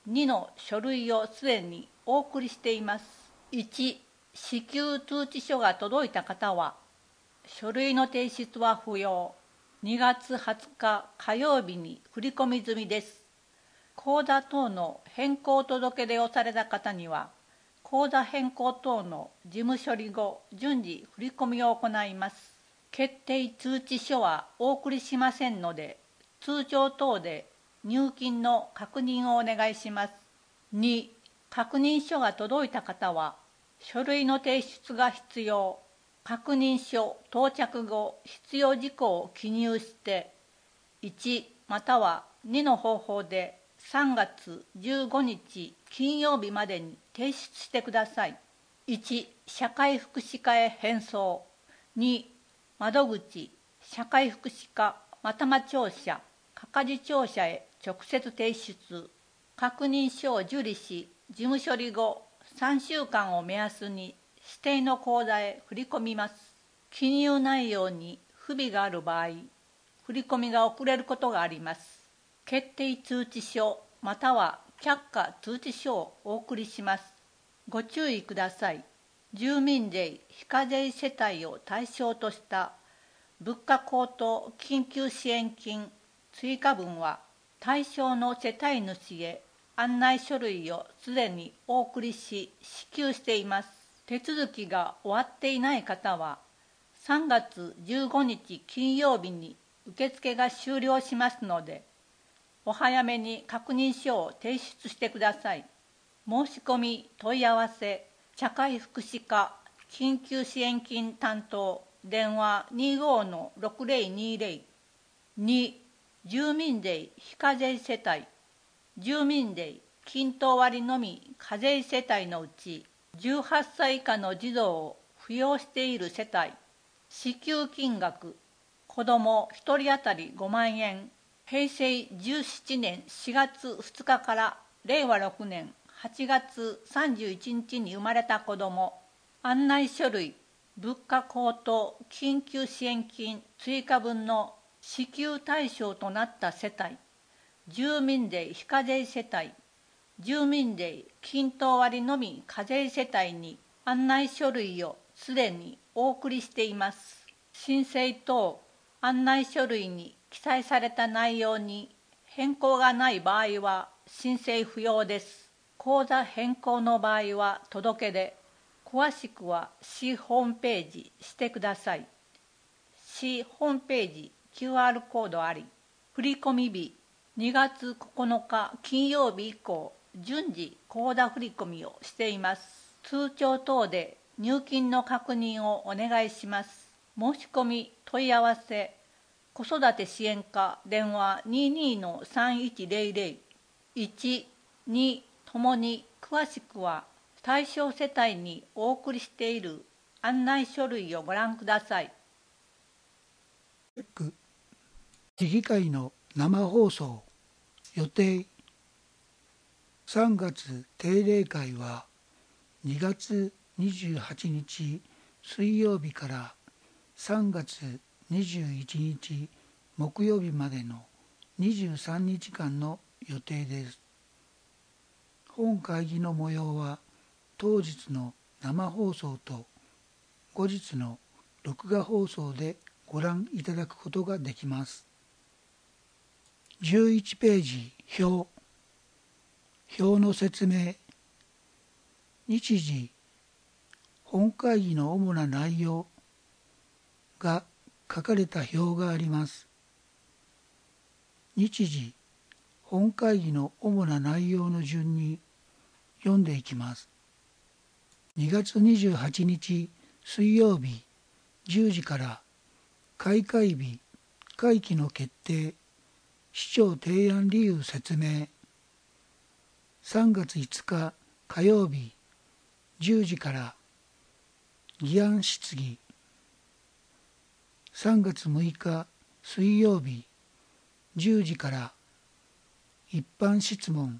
Speaker 3: にの書類をすでにお送りしています。いち、支給通知書が届いた方は、書類の提出は不要。にがつはつか火曜日に振り込み済みです。口座等の変更届出をされた方には、口座変更等の事務処理後、順次振り込みを行います。決定通知書はお送りしませんので、通帳等で入金の確認をお願いします。に、確認書が届いた方は、書類の提出が必要。確認書到着後、必要事項を記入して、いちまたはにの方法でさんがつじゅうごにち金曜日までに提出してください。いち社会福祉課へ返送。に窓口社会福祉課またま庁舎係庁舎へ直接提出。確認書を受理し、事務処理後さんしゅうかんを目安に指定の口座へ振り込みます。記入内容に不備がある場合、振り込みが遅れることがあります。決定通知書または却下通知書をお送りします。ご注意ください。住民税非課税世帯を対象とした物価高騰緊急支援金追加分は、対象の世帯主へ案内書類をすでにお送りし支給しています。手続きが終わっていない方は、さんがつじゅうごにち金曜日に受付が終了しますので、お早めに確認書を提出してください。申し込み問い合わせ社会福祉課緊急支援金担当電話 にじゅうごのろくぜろにぜろ。 に住民税非課税世帯住民税均等割のみ課税世帯のうちじゅうはっさい以下の児童を扶養している世帯、支給金額子どもひとり当たりごまんえん。平成じゅうななねんしがつふつかかられいわろくねんはちがつさんじゅういちにちに生まれた子ども、案内書類物価高騰緊急支援金追加分の支給対象となった世帯、住民税非課税世帯、住民税均等割のみ課税世帯に案内書類をすでにお送りしています。申請等案内書類に記載された内容に変更がない場合は申請不要です。口座変更の場合は届け出、詳しくは市ホームページしてください。市ホームページ キューアール コードあり、振込日にがつここのか金曜日以降、順次口座振込をしています。通帳等で入金の確認をお願いします。申し込み問い合わせ子育て支援課電話 にじゅうにのさんいちぜろぜろ。いち、にともに詳しくは対象世帯にお送りしている案内書類をご覧ください。
Speaker 4: 市議会の生放送予定。さんがつ定例会はにがつにじゅうはちにち水曜日からさんがつにじゅういちにち木曜日までのにじゅうさんにちかんの予定です。本会議の模様は当日の生放送と後日の録画放送でご覧いただくことができます。じゅういちページ表表の説明。日時本会議の主な内容が書かれた表があります。日時本会議の主な内容の順に読んでいきます。にがつにじゅうはちにち水曜日じゅうじから開会日会期の決定市長提案理由説明。さんがついつか火曜日じゅうじから議案質疑。さんがつむいか水曜日じゅうじから一般質問。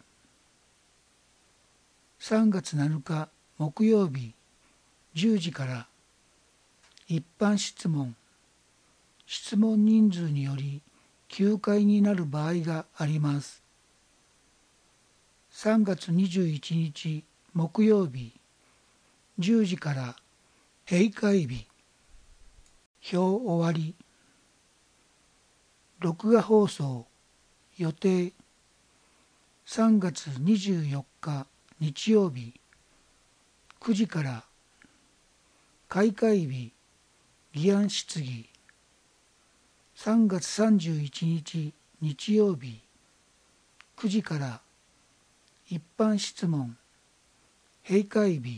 Speaker 4: さんがつなのか木曜日じゅうじから一般質問。質問人数によりきゅうかいになる場合があります。 さんがつにじゅういちにち木曜日じゅうじから閉会日。表終わり。録画放送予定さんがつにじゅうよっか日曜日くじから開会日議案質疑さんがつさんじゅういちにち日曜日くじから一般質問閉会日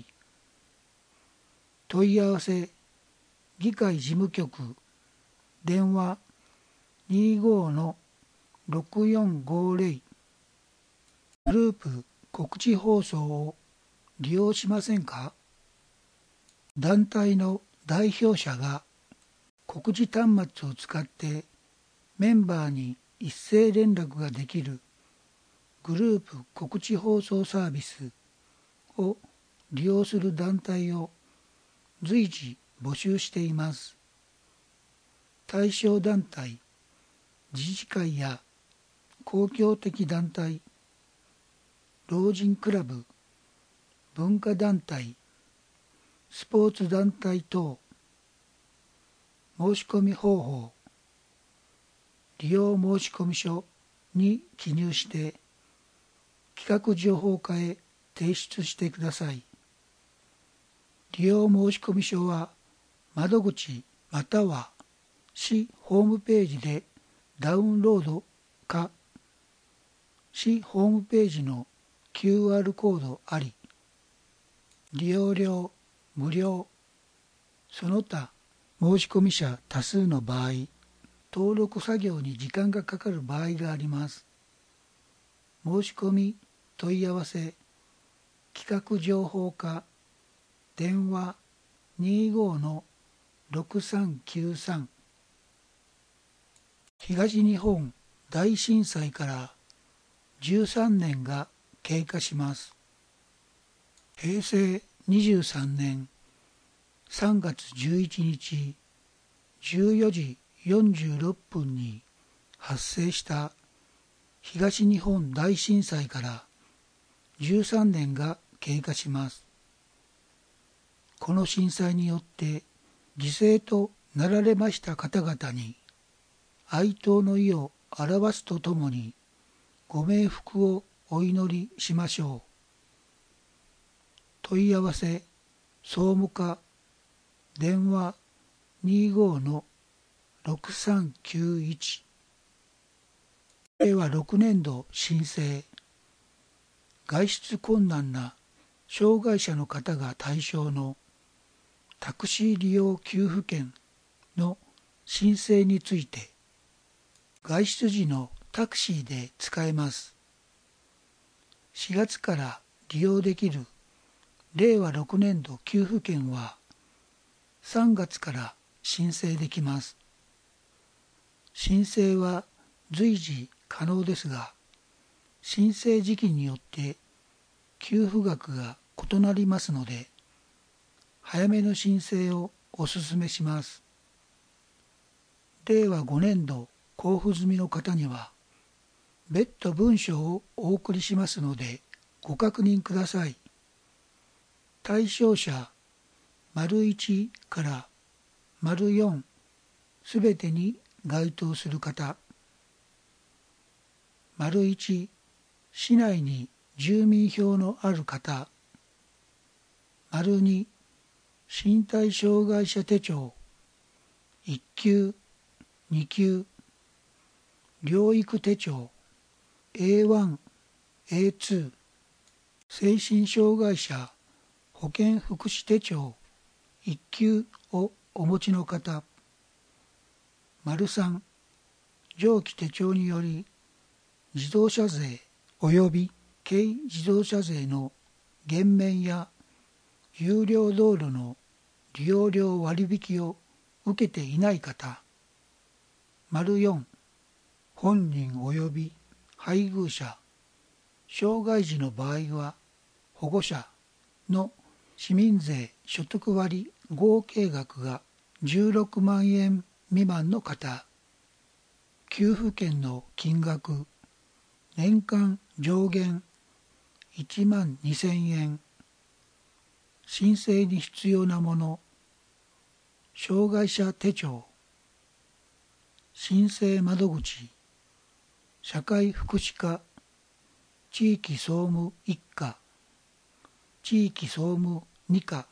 Speaker 4: 問い合わせ議会事務局電話 にじゅうご のろくよんごゼロ グループ告知放送を利用しませんか？団体の代表者が告知端末を使ってメンバーに一斉連絡ができるグループ告知放送サービスを利用する団体を随時募集しています。対象団体、自治会や公共的団体、老人クラブ、文化団体、スポーツ団体等。申し込み方法、利用申込書に記入して企画情報課へ提出してください。利用申込書は窓口または市ホームページでダウンロードか市ホームページの キューアール コードあり。利用料無料。その他申込者多数の場合、登録作業に時間がかかる場合があります。申し込み問い合わせ企画情報課電話 にじゅうご のろくさんきゅうさん。東日本大震災からじゅうさんねんが経過します。へいせいにじゅうさんねんさんがつじゅういちにちじゅうよじよんじゅうろっぷんに発生した東日本大震災からじゅうさんねんが経過します。この震災によって犠牲となられました方々に哀悼の意を表すとともにご冥福をお祈りしましょう。問い合わせ総務課電話 にじゅうご のろくさんきゅういち。れいわろくねんど申請外出困難な障害者の方が対象のタクシー利用給付券の申請について外出時のタクシーで使えます。しがつから利用できるれいわろくねんど給付券はさんがつから申請できます。申請は随時可能ですが、申請時期によって給付額が異なりますので、早めの申請をお勧めします。れいわごねんど交付済みの方には、別途文書をお送りしますので、ご確認ください。対象者いちからよんすべてに該当する方、いち市内に住民票のある方、に身体障害者手帳いっきゅうにきゅう療育手帳 エーワン、エーツー 精神障害者保健福祉手帳いっきゅうをお持ちの方、さん上記手帳により自動車税及び軽自動車税の減免や有料道路の利用料割引を受けていない方、よん本人及び配偶者、障害児の場合は保護者の市民税所得割合計額がじゅうろくまんえん未満の方、給付券の金額年間上限いちまんにせんえん。申請に必要なもの、障害者手帳、申請窓口、社会福祉課、地域総務一課、地域総務二課、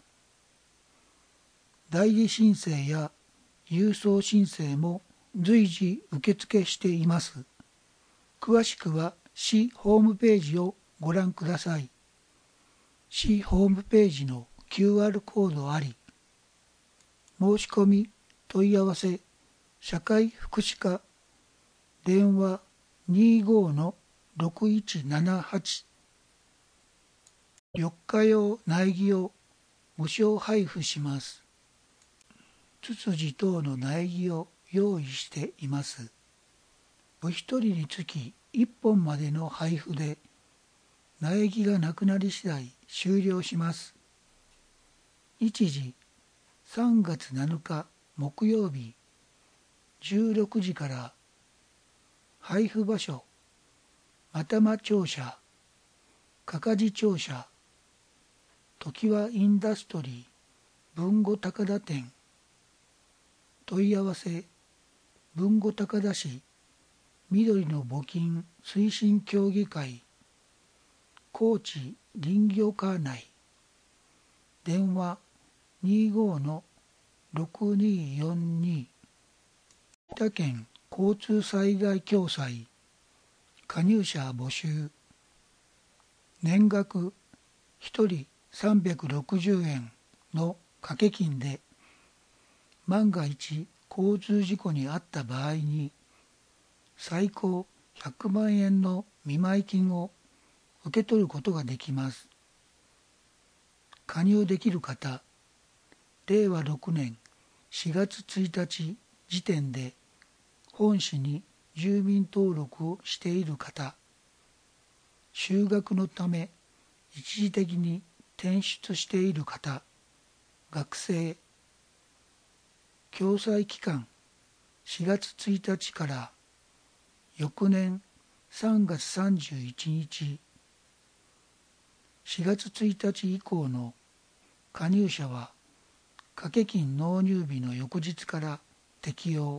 Speaker 4: 代理申請や郵送申請も随時受付しています。詳しくは市ホームページをご覧ください。市ホームページの キューアール コードあり、申し込み問い合わせ社会福祉課、電話 にじゅうごのろくいちななはち。よっか用苗木を無償配布します。ツツジ等の苗木を用意しています。お一人につきいっぽんまでの配布で、苗木がなくなり次第終了します。日時さんがつなのか木曜日じゅうろくじから。配布場所、又間庁舎、かかじ庁舎、常盤インダストリー豊後高田店。問い合わせ、豊後高田市緑の募金推進協議会、高知林業課内。電話 にじゅうごのろくによんに。秋田県交通災害共済加入者募集。年額ひとりさんびゃくろくじゅうえんの掛け金で、万が一交通事故に遭った場合に最高ひゃくまんえんの見舞い金を受け取ることができます。加入できる方、れいわろくねんしがつついたち時点で本市に住民登録をしている方、就学のため一時的に転出している方、学生、共済期間しがつついたちから翌年さんがつさんじゅういちにち、しがつついたち以降の加入者は掛け金納入日の翌日から適用。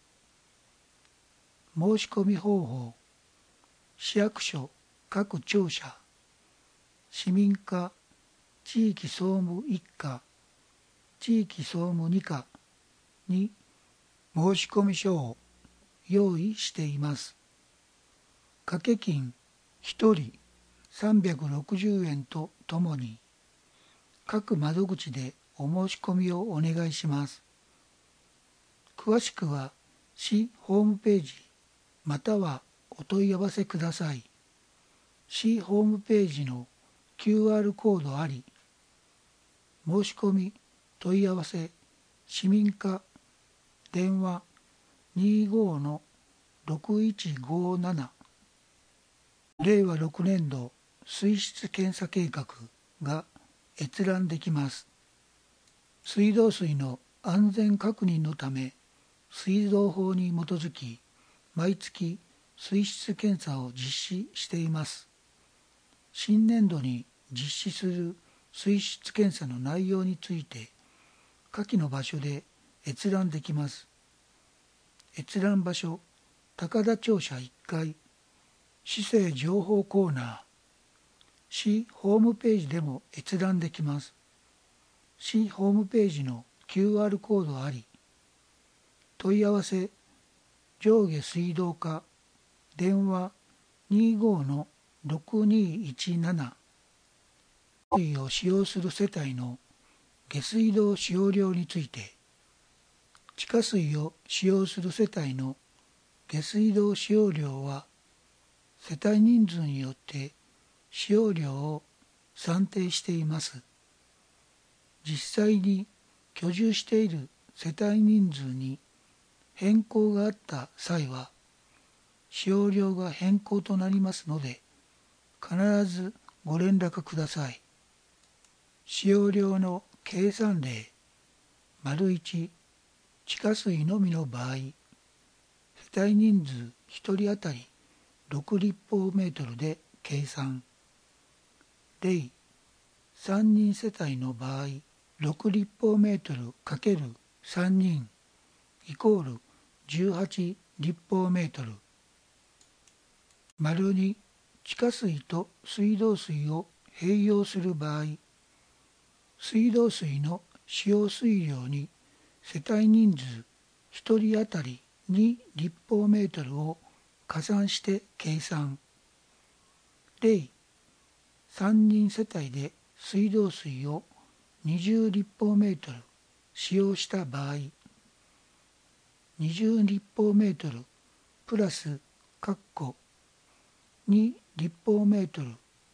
Speaker 4: 申し込み方法、市役所各庁舎、市民課、地域総務一課、地域総務二課に申し込み書を用意しています。掛け金ひとりさんびゃくろくじゅうえんとともに各窓口でお申し込みをお願いします。詳しくは市ホームページまたはお問い合わせください。市ホームページの キューアール コードあり、申し込み問い合わせ市民課、電話 にじゅうごのろくいちごなな。れいわろくねんど水質検査計画が閲覧できます。水道水の安全確認のため、水道法に基づき毎月水質検査を実施しています。新年度に実施する水質検査の内容について下記の場所で閲覧できます。閲覧場所、高田庁舎いっかい、市政情報コーナー、市ホームページでも閲覧できます。市ホームページの キューアール コードあり、問い合わせ、上下水道課、電話 にじゅうごのろくにいちなな。水を使用する世帯の下水道使用量について、地下水を使用する世帯の下水道使用量は世帯人数によって使用量を算定しています。実際に居住している世帯人数に変更があった際は使用量が変更となりますので、必ずご連絡ください。使用量の計算例、丸いち、地下水のみの場合、世帯人数ひとり当たりろく立方メートルで計算。 例さんにん世帯の場合、ろく立方メートル ×さん 人イコールじゅうはち立方メートル。丸に地下水と水道水を併用する場合、水道水の使用水量に世帯人数ひとり当たりに立方メートルを加算して計算。例さんにん世帯で水道水をにじゅう立方メートル使用した場合、にじゅう立方メートルプラス括弧に立方メートル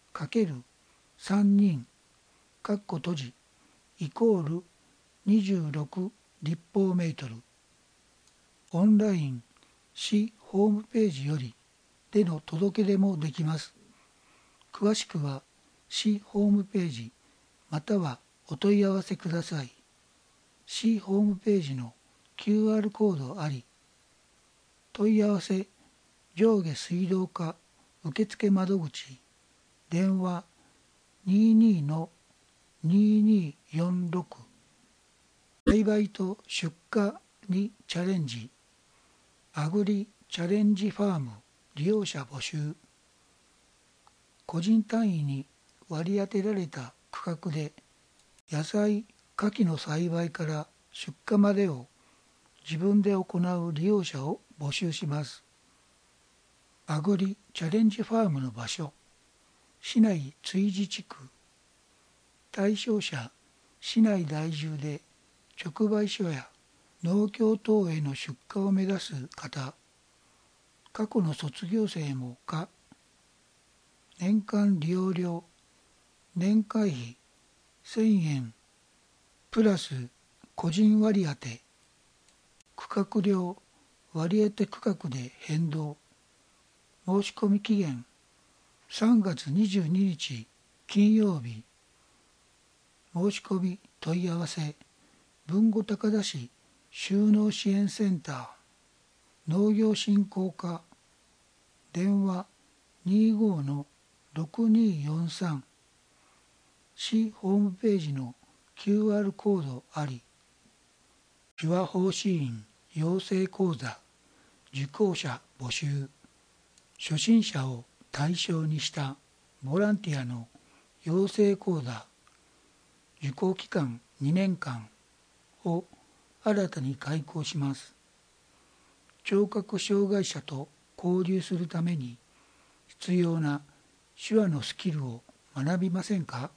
Speaker 4: ×さん 人括弧閉じイコールにじゅうろく立方メートル。オンライン市ホームページよりでの届け出もできます。詳しくは市ホームページまたはお問い合わせください。市ホームページの キューアール コードあり、問い合わせ上下水道課受付窓口、電話 にじゅうにのにじゅうによんろく、栽培と出荷にチャレンジ、アグリチャレンジファーム利用者募集。個人単位に割り当てられた区画で野菜・牡蠣の栽培から出荷までを自分で行う利用者を募集します。アグリチャレンジファームの場所、市内築地地区。対象者、市内在住で直売所や農協等への出荷を目指す方、過去の卒業生も可。年間利用料、年会費せんえん、プラス個人割当、区画料割当区画で変動。申し込み期限さんがつにじゅうににち金曜日。申し込み問い合わせ豊後高田市就農支援センター農業振興課、電話 にじゅうごのろくによんさん、市ホームページの キューアール コードあり。手話奉仕員養成講座受講者募集。初心者を対象にしたボランティアの養成講座、受講期間にねんかんを新たに開講します。聴覚障害者と交流するために必要な手話のスキルを学びませんか？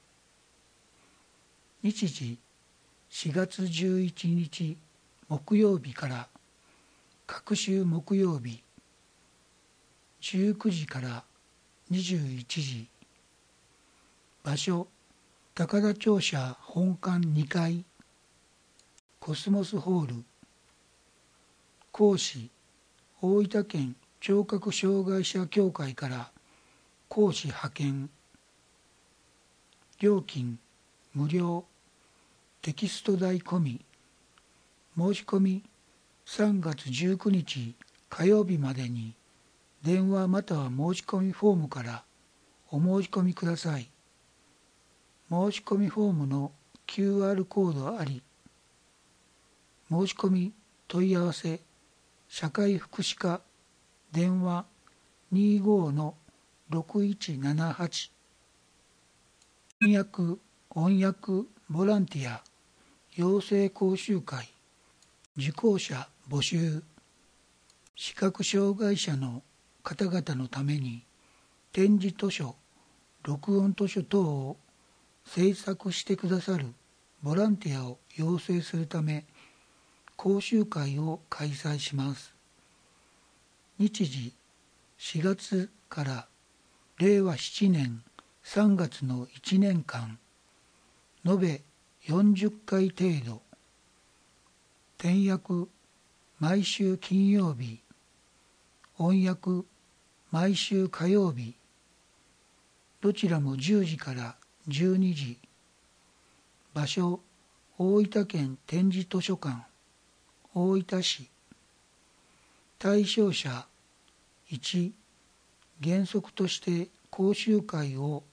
Speaker 4: 日時しがつじゅういちにち木曜日から各週木曜日じゅうくじからにじゅういちじ。場所高田庁舎本館にかいコスモスホール。講師大分県聴覚障害者協会から講師派遣。料金無料、テキスト代込み。申し込みさんがつじゅうくにち火曜日までに電話または申し込みフォームからお申し込みください。申し込みフォームの キューアール コードあり。申し込み問い合わせ社会福祉課、電話 にじゅうごのろくいちななはち。翻訳・音訳ボランティア養成講習会受講者募集。視覚障害者の方々のために点字図書、録音図書等を制作してくださるボランティアを養成するため講習会を開催します。日時しがつかられいわななねんさんがつのいちねんかん、延べよんじゅっかい程度。点訳毎週金曜日、音訳毎週火曜日、どちらもじゅうじからじゅうにじ。場所大分県点字図書館大分市。対象者いち、原則として講習会を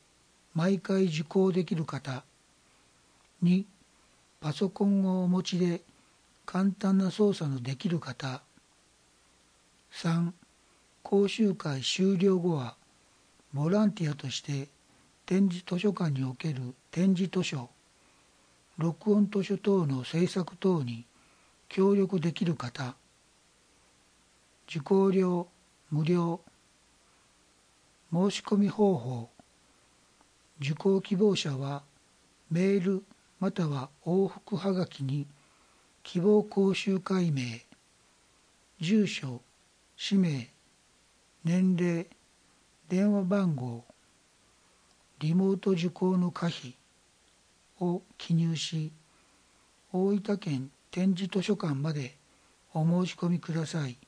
Speaker 4: 毎回受講できる方。に、パソコンをお持ちで簡単な操作のできる方。さん、講習会終了後はボランティアとして点字図書館における点字図書、録音図書等の制作等に協力できる方。受講料無料。申し込み方法。受講希望者はメールまたは往復はがきに希望講習会名、住所、氏名、年齢、電話番号、リモート受講の可否を記入し、大分県点字図書館までお申し込みください。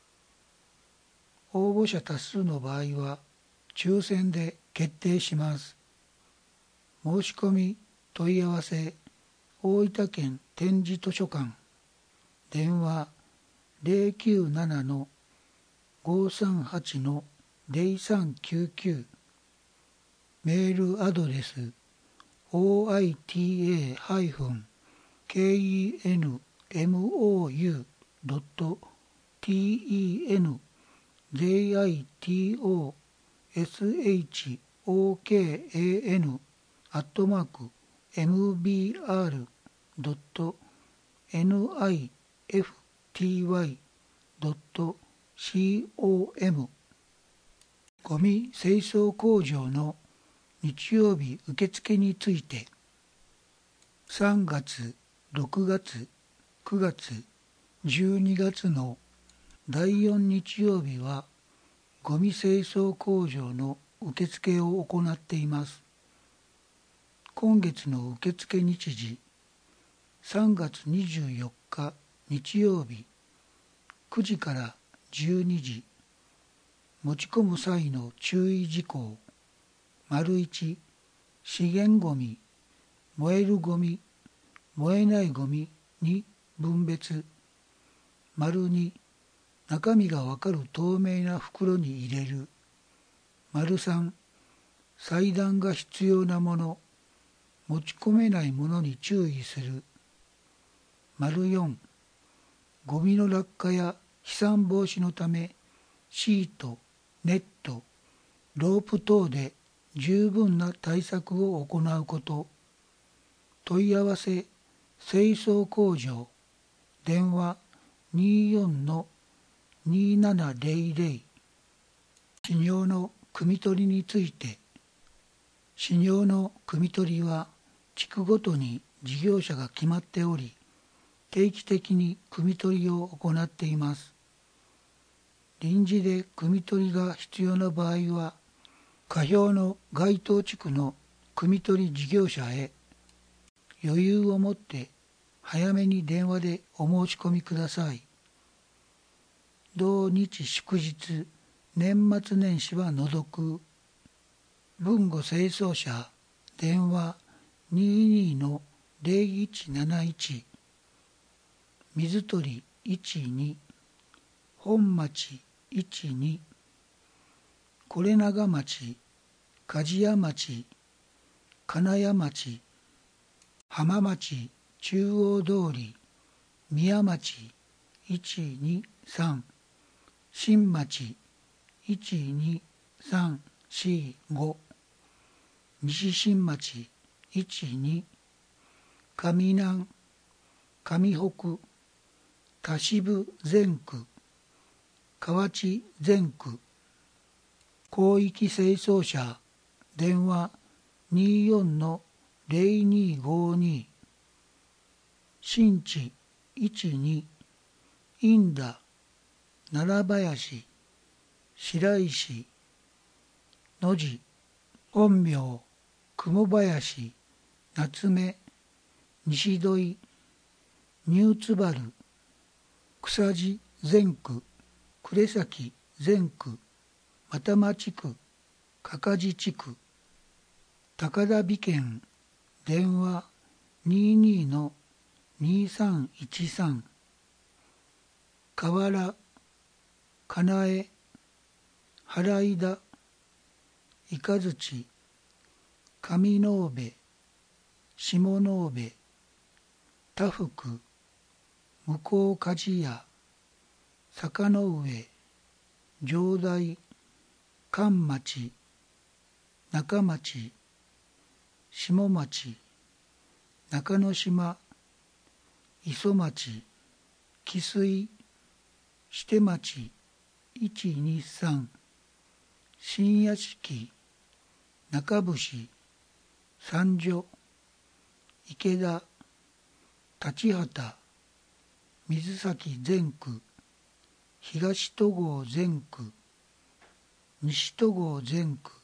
Speaker 4: 応募者多数の場合は抽選で決定します。申し込み問い合わせ大分県点字図書館、電話 ゼロきゅうなな ごさんはち ゼロさんきゅうきゅう、メールアドレス オーアイティーエー ケーイーエヌエムオーユー ドット ティーイーエヌジェイアイティーオーエスエイチオーケーエーエヌ アットマーク エムビーアール ドット ネット ドット コム ゴミ清掃工場の日曜日受付について。さんがつ、ろくがつ、くがつ、じゅうにがつのだいよん日曜日はゴミ清掃工場の受付を行っています。今月の受付日時、さんがつにじゅうよっか日曜日、くじからじゅうにじ、持ち込む際の注意事項、丸いち、資源ゴミ、燃えるゴミ、燃えないゴミに分別、丸に、中身がわかる透明な袋に入れる、丸さん、裁断が必要なもの、持ち込めないものに注意する、丸よん、ゴミの落下や飛散防止のためシート、ネット、ロープ等で十分な対策を行うこと。問い合わせ清掃工場、電話 にじゅうよん にーななゼロゼロ。死尿の汲み取りについて。死尿の汲み取りは地区ごとに事業者が決まっており、定期的に汲み取りを行っています。臨時で汲み取りが必要な場合は、下表の該当地区の汲み取り事業者へ余裕を持って早めに電話でお申し込みください。同日祝日、年末年始は除く。分後清掃車、電話 にじゅうにのゼロいちなないち、水鳥いちに、本町いちに、是長町、梶屋町、金谷町、浜町中央通り、宮町いちにさん、新町いちにさんよんご、西新町いちに、上南、上北、田渋全区、河内全区、広域清掃車、電話 にじゅうよんのゼロにごに、新地いちに、印田、奈良林、白石、野地、陰陽、雲林、夏目、西土井、ニューツバル、草地全区、呉崎全区、又間地区、かかじ地区、高田美県、電話 にじゅうにのにさんいちさん、河原、かなえ、原井田、いかづち、 上野辺、下野辺、多福、向こう鍛冶屋、坂の上、城代、関町、中町、下町、中之島、磯町、汽水、して町、いちにさん、新屋敷、中伏、三女、池田、立畑、水崎全区、東戸郷全区、西戸郷全区、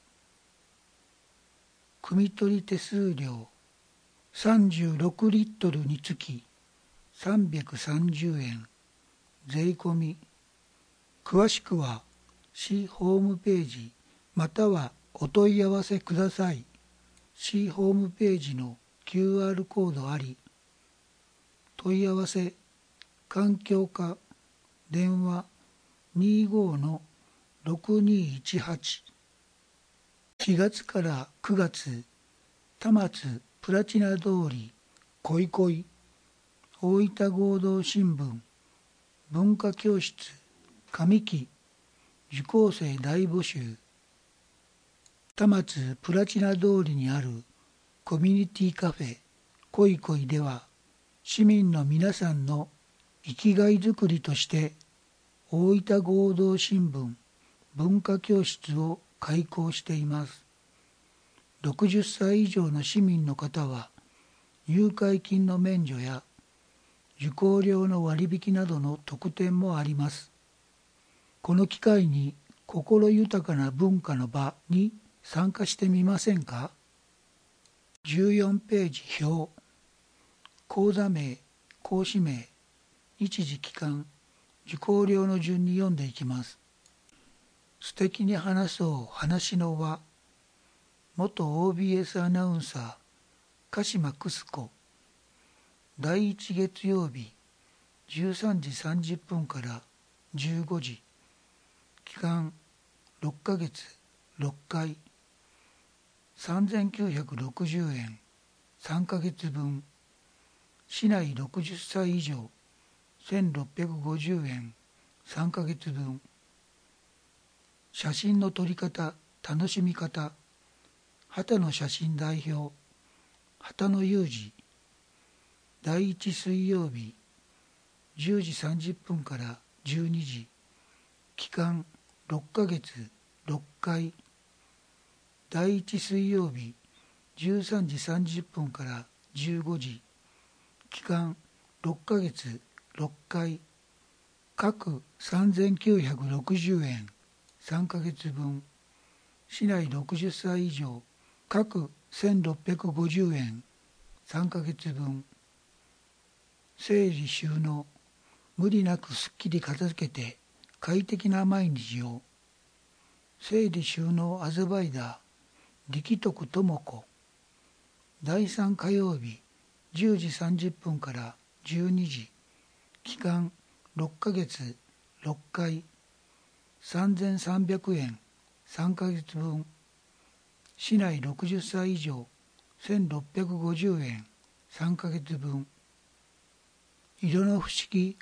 Speaker 4: 汲み取り手数料さんじゅうろくリットルにつきさんびゃくさんじゅうえん税込み。詳しくは市ホームページまたはお問い合わせください。市ホームページの キューアール コードあり。問い合わせ環境課電話 にじゅうごのろくにいちはち。しがつからくがつ、田松プラチナ通り恋恋大分合同新聞文化教室上期受講生大募集。田松プラチナ通りにあるコミュニティカフェ恋恋では、市民の皆さんの生きがいづくりとして大分合同新聞文化教室を開講しています。ろくじゅっさい以上の市民の方は入会金の免除や受講料の割引などの特典もあります。この機会に心豊かな文化の場に参加してみませんか。じゅうよんページ表、講座名、講師名、日時期間、受講料の順に読んでいきます。素敵に話そう話の輪、元 オービーエス アナウンサー鹿島クス子、だいいち月曜日じゅうさんじさんじゅっぷんからじゅうごじ、期間ろっかげつろっかい、さんぜんきゅうひゃくろくじゅうえんさんかげつぶん、市内ろくじゅっさい以上せんろっぴゃくごじゅうえんさんかげつぶん。写真の撮り方、楽しみ方、畑の写真代表畑野裕二、だいいち水曜日じゅうじさんじゅっぷんからじゅうにじ、期間ろっかげつろっかい、だいいち水曜日じゅうさんじさんじゅっぷんからじゅうごじ、期間ろっかげつろっかい、各さんぜんきゅうひゃくろくじゅうえんさんかげつぶん、市内ろくじゅっさい以上各せんろっぴゃくごじゅうえんさんかげつぶん。整理収納、無理なくすっきり片付けて快適な毎日を。整理収納アズバイダー力徳智子、だいさん火曜日じゅうじさんじゅっぷんからじゅうにじ、期間ろっかげつろっかい、さんぜんさんびゃくえんさんかげつぶん、市内ろくじゅっさい以上せんろっぴゃくごじゅうえんさんかげつぶん。色の不思議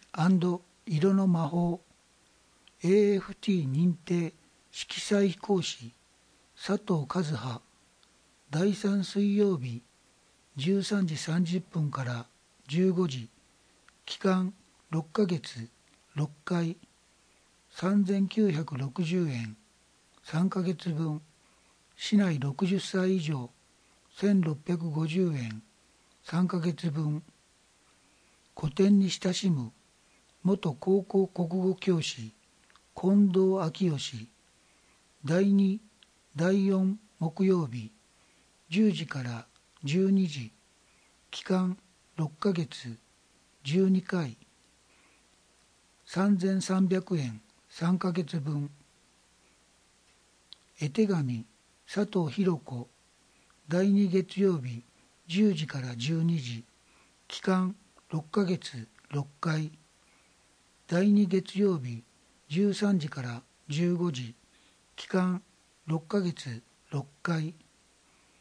Speaker 4: &色の魔法 エーエフティー 認定色彩飛行士佐藤和葉、だいさん水曜日じゅうさんじさんじゅっぷんからじゅうごじ、期間ろっかげつろっかい、さんぜんきゅうひゃくろくじゅうえんさんかげつぶん、市内ろくじゅっさい以上せんろっぴゃくごじゅうえんさんかげつぶん。古典に親しむ元高校国語教師近藤昭義、だいにだいよん木曜日じゅうじからじゅうにじ、期間ろっかげつじゅうにかい、さんぜんさんびゃくえんさんかげつぶん。絵手紙佐藤弘子、だいに月曜日じゅうじからじゅうにじ、期間ろっかげつろっかい、だいに月曜日じゅうさんじからじゅうごじ、期間ろっかげつろっかい、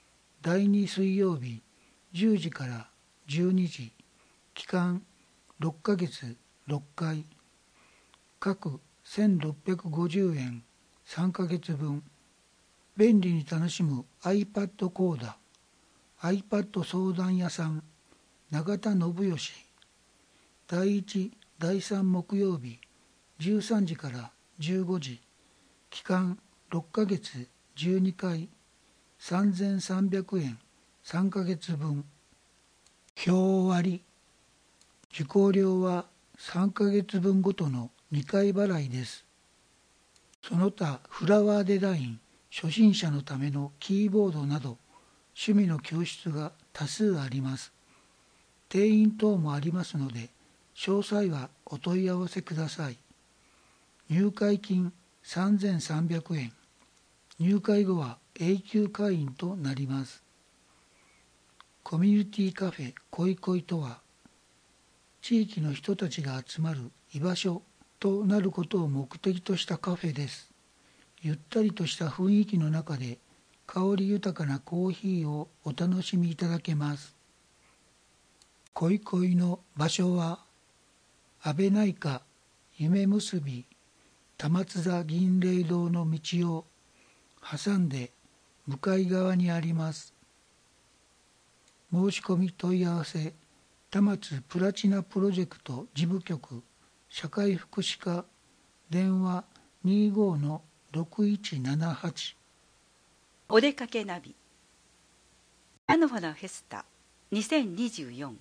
Speaker 4: だいに水曜日じゅうじからじゅうにじ、期間ろっかげつろっかい、各せんろっぴゃくごじゅうえんさんかげつぶん。便利に楽しむ iPad 講座、iPad 相談屋さん、永田信義。だいいち、だいさん木曜日じゅうさんじからじゅうごじ、期間ろっかげつじゅうにかい、さんぜんさんびゃくえんさんかげつぶん。表割。受講料はさんかげつぶんごとのにかい払いです。その他フラワーデザイン、初心者のためのキーボードなど趣味の教室が多数あります。定員等もありますので詳細はお問い合わせください。入会金さんぜんさんびゃくえん、入会後は永久会員となります。コミュニティカフェこいこいとは、地域の人たちが集まる居場所となることを目的としたカフェです。ゆったりとした雰囲気の中で香り豊かなコーヒーをお楽しみいただけます。こいこいの場所は安倍内科夢結び玉津座銀霊堂の道を挟んで向かい側にあります。申し込み問い合わせ、玉津プラチナプロジェクト事務局社会福祉課、電話 にじゅうごのろくいちななはち。
Speaker 5: お出かけナビ菜の花フェスタにせんにじゅうよん、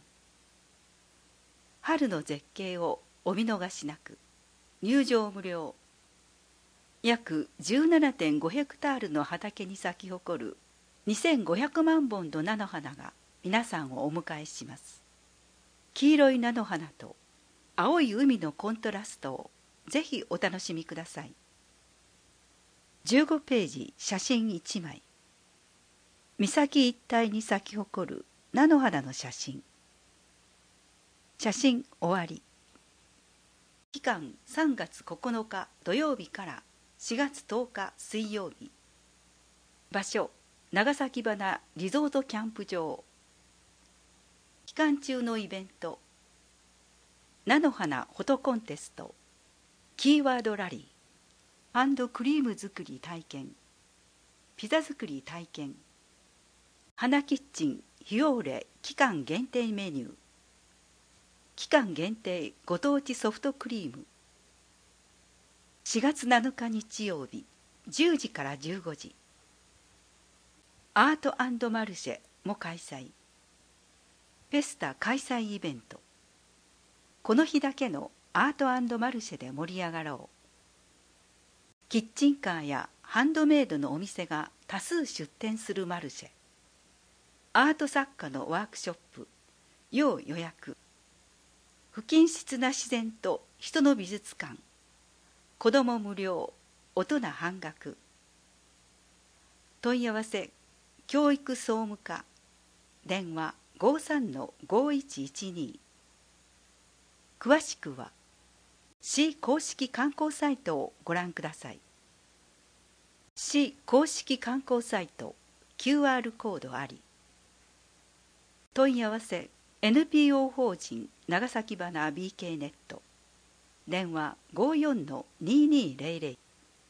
Speaker 5: 春の絶景をお見逃しなく。入場無料。約 じゅうななてんごヘクタールの畑に咲き誇るにせんごひゃくまんぼんの菜の花が皆さんをお迎えします。黄色い菜の花と青い海のコントラストをぜひお楽しみください。じゅうごページ写真いちまい。岬一帯に咲き誇る菜の花の写真。写真終わり。期間さんがつここのか土曜日からしがつとおか水曜日。場所長崎花リゾートキャンプ場。期間中のイベント、菜の花フォトコンテスト、キーワードラリー、ハンドクリーム作り体験、ピザ作り体験、花キッチンヒオーレ期間限定メニュー、期間限定ご当地ソフトクリーム。しがつなのか日曜日じゅうじからじゅうごじ。アート&マルシェも開催。フェスタ開催イベント。この日だけのアート&マルシェで盛り上がろう。キッチンカーやハンドメイドのお店が多数出店するマルシェ。アート作家のワークショップ、要予約。不均質な自然と人の美術館。子ども無料、大人半額。問い合わせ、教育総務課。電話ごーさんのごーいちいちに。詳しくは市公式観光サイトをご覧ください。市公式観光サイト キューアール コードあり。問い合わせ エヌピーオー 法人長崎花 ビーケー ネット。電話ごーよんのにーにーぜろぜろ。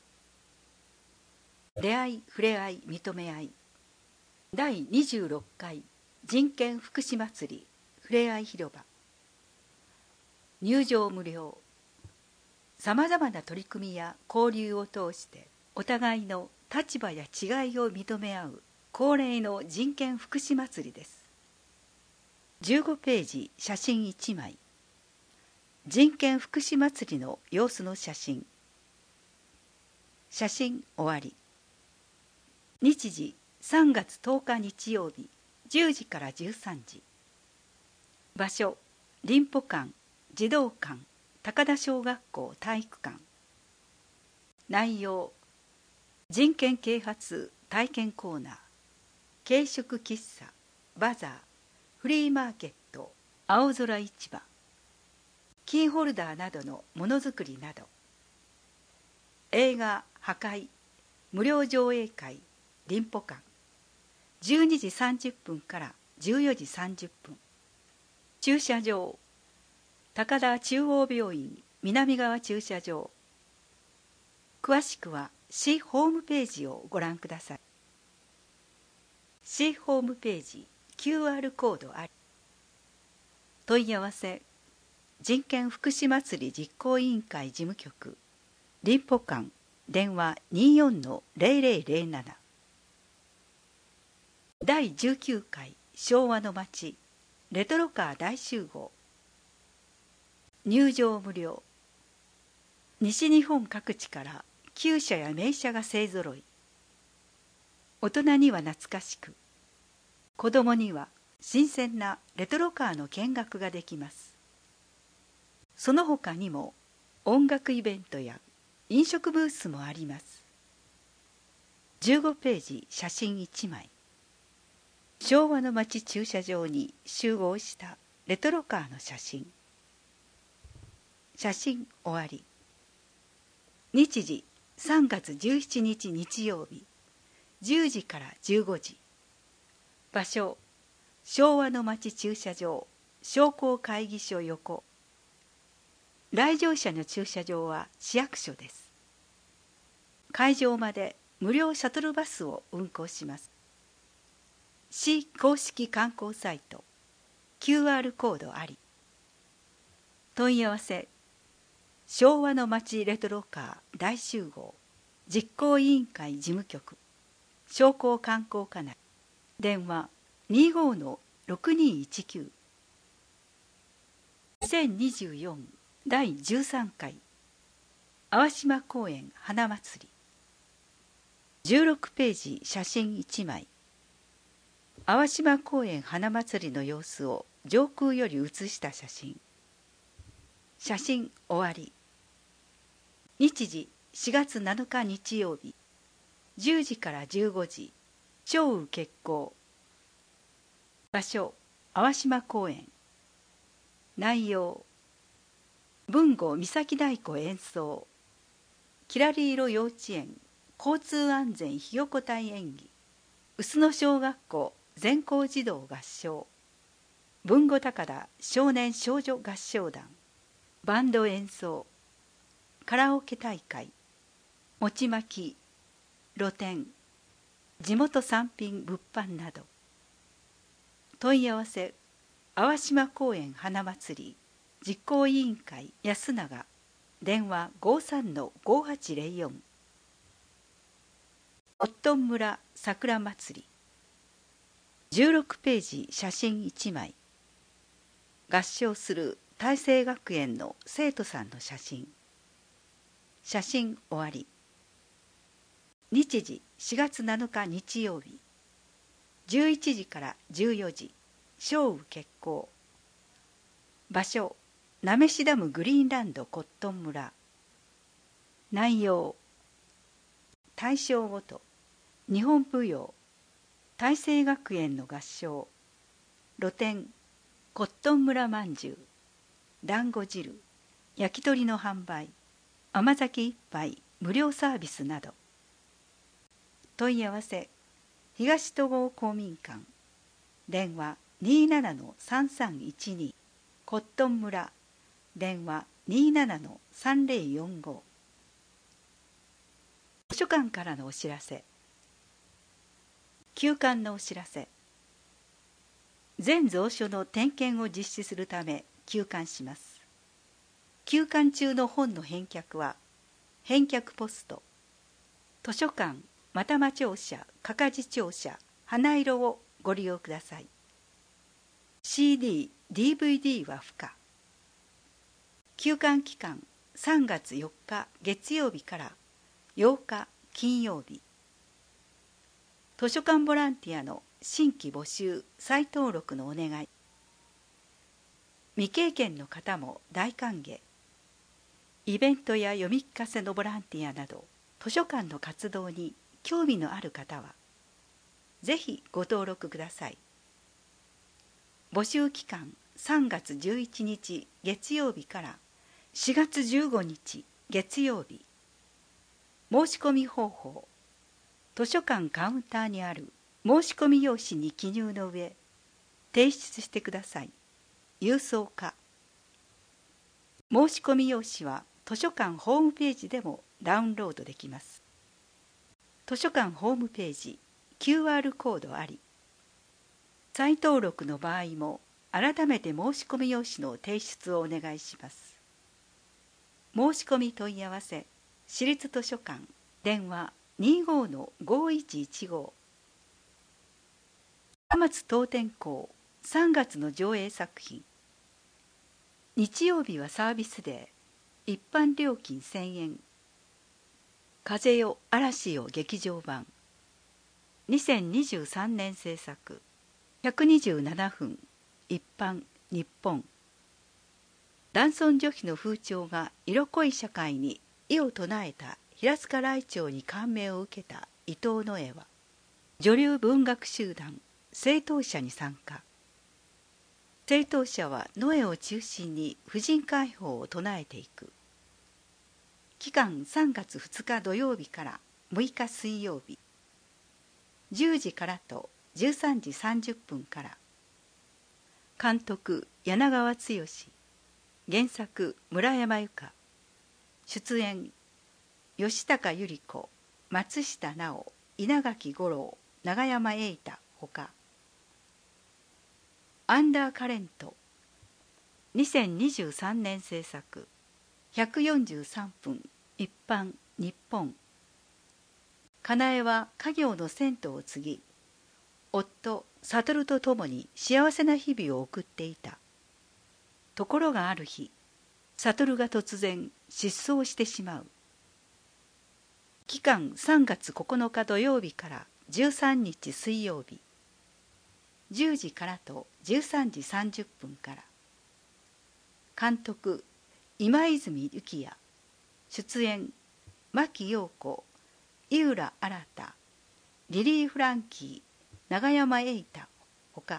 Speaker 5: 出会いふれあい認め合いだいにじゅうろっかい人権福祉祭りふれあい広場。入場無料。さまざまな取り組みや交流を通してお互いの立場や違いを認め合う恒例の人権福祉祭りです。じゅうごページ写真いちまい。人権福祉祭りの様子の写真。写真終わり。日時さんがつとおか日曜日じゅうじからじゅうさんじ。場所林保館児童館高田小学校体育館。内容人権啓発体験コーナー、軽食喫茶、バザー、フリーマーケット、青空市場、キーホルダーなどのものづくりなど。映画破壊無料上映会林保館。 じゅうにじさんじゅっぷんからじゅうよじさんじゅっぷん。駐車場高田中央病院南側駐車場。詳しくは市ホームページをご覧ください。市ホームページ キューアール コードあり。問い合わせ人権福祉祭り実行委員会事務局林保館電話 にじゅうよんのゼロゼロゼロなな。だいじゅうきゅうかい昭和の街レトロカー大集合。入場無料。西日本各地から厩舎や名車が勢ぞろい。大人には懐かしく、子供には新鮮なレトロカーの見学ができます。その他にも音楽イベントや飲食ブースもあります。じゅうごページ写真いちまい。昭和の街駐車場に集合したレトロカーの写真。写真終わり。日時さんがつじゅうしちにち日曜日じゅうじからじゅうごじ。場所昭和の街駐車場商工会議所横。来場者の駐車場は市役所です。会場まで無料シャトルバスを運行します。市公式観光サイト キューアール コードあり。問い合わせ昭和の街レトロカー大集合実行委員会事務局商工観光課内電話 にじゅうごのろくにいちきゅう。にせんにじゅうよんだいじゅうさんかい淡島公園花祭り。じゅうろくページ写真いちまい。淡島公園花祭りの様子を上空より写した写真。写真終わり。日時しがつなのか日曜日じゅうじからじゅうごじ小雨決行。場所淡島公園。内容豊後岬太鼓演奏きらり色幼稚園交通安全ひよこ隊演技臼野小学校全校児童合唱豊後高田少年少女合唱団バンド演奏カラオケ大会餅巻き露店地元産品物販など。問い合わせ淡島公園花祭り実行委員会安永電話 ごじゅうさんのごはちゼロよん。コットン村桜祭り。じゅうろくページ写真いちまい。合唱する大成学園の生徒さんの写真。写真終わり。日時しがつなのか日曜日じゅういちじからじゅうよじ小雨決行。場所なめしダムグリーンランドコットン村。内容大正ごと日本舞踊大成学園の合唱露店コットン村まんじゅう団子汁焼き鳥の販売甘酒一杯無料サービスなど。問い合わせ東戸郷公民館電話 にじゅうななのさんさんいちに コットン村電話 にじゅうななのさんぜろよんご。図書館からのお知らせ。休館のお知らせ。全蔵書の点検を実施するため休館します。休館中の本の返却は返却ポスト図書館又間庁舎かかじ庁舎花色をご利用ください。 シーディー、ディーブイディー は不可。休館期間さんがつよっか月曜日からようか金曜日。図書館ボランティアの新規募集再登録のお願い。未経験の方も大歓迎。イベントや読み聞かせのボランティアなど図書館の活動に興味のある方はぜひご登録ください。募集期間さんがつじゅういちにち月曜日からしがつじゅうごにち月曜日。申し込み方法図書館カウンターにある申し込み用紙に記入の上提出してください。郵送課。申し込み用紙は図書館ホームページでもダウンロードできます。図書館ホームページ キューアール コードあり。再登録の場合も改めて申し込み用紙の提出をお願いします。申し込み問い合わせ私立図書館電話 にじゅうごのごいちいちご。高松東天校さんがつの上映作品。日曜日はサービスデー、一般料金せんえん。風よ嵐よ劇場版。にせんにじゅうさんねん制作。ひゃくにじゅうななふん。一般日本。男尊女卑の風潮が色濃い社会に異を唱えた平塚らいてうに感銘を受けた伊藤野枝は女流文学集団青鞜社に参加。青鞜社は野枝を中心に婦人解放を唱えていく。期間さんがつふつか土曜日からむいか水曜日、じゅうじからとじゅうさんじさんじゅっぷんから。監督柳川剛、原作村山由佳、出演吉高由里子、松下奈緒、稲垣吾郎、永山瑛太ほか。アンダーカレントにせんにじゅうさんねん制作。ひゃくよんじゅうさんぷん。一般日本。かなえは家業の銭湯を継ぎ、夫悟と共に幸せな日々を送っていた。ところがある日、悟が突然失踪してしまう。期間さんがつここのか土曜日からじゅうさんにち水曜日、じゅうじからとじゅうさんじさんじゅっぷんから。監督今泉幸也、出演牧陽子、井浦新、リリー・フランキー、永山瑛太ほか。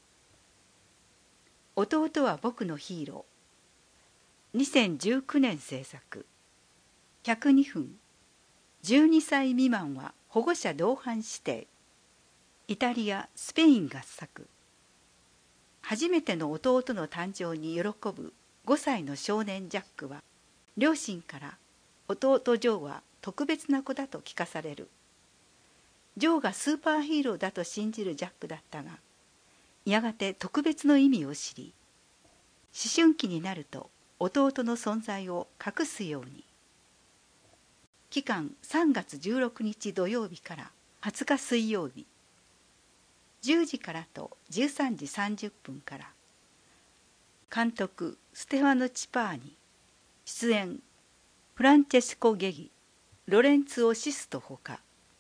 Speaker 5: 弟は僕のヒーローにせんじゅうきゅうねん制作。ひゃくにふん。じゅうにさい未満は保護者同伴指定。イタリア・スペイン合作。初めての弟の誕生に喜ぶごさいの少年ジャックは、両親から弟ジョーは特別な子だと聞かされる。ジョーがスーパーヒーローだと信じるジャックだったが、やがて特別の意味を知り、思春期になると弟の存在を隠すように。期間さんがつじゅうろくにち土曜日からはつか水曜日、じゅうじからとじゅうさんじさんじゅっぷんから。監督ステファノ・チパーニ、出演フランチェスコ・ゲギ、ロレンツォ・シストほか。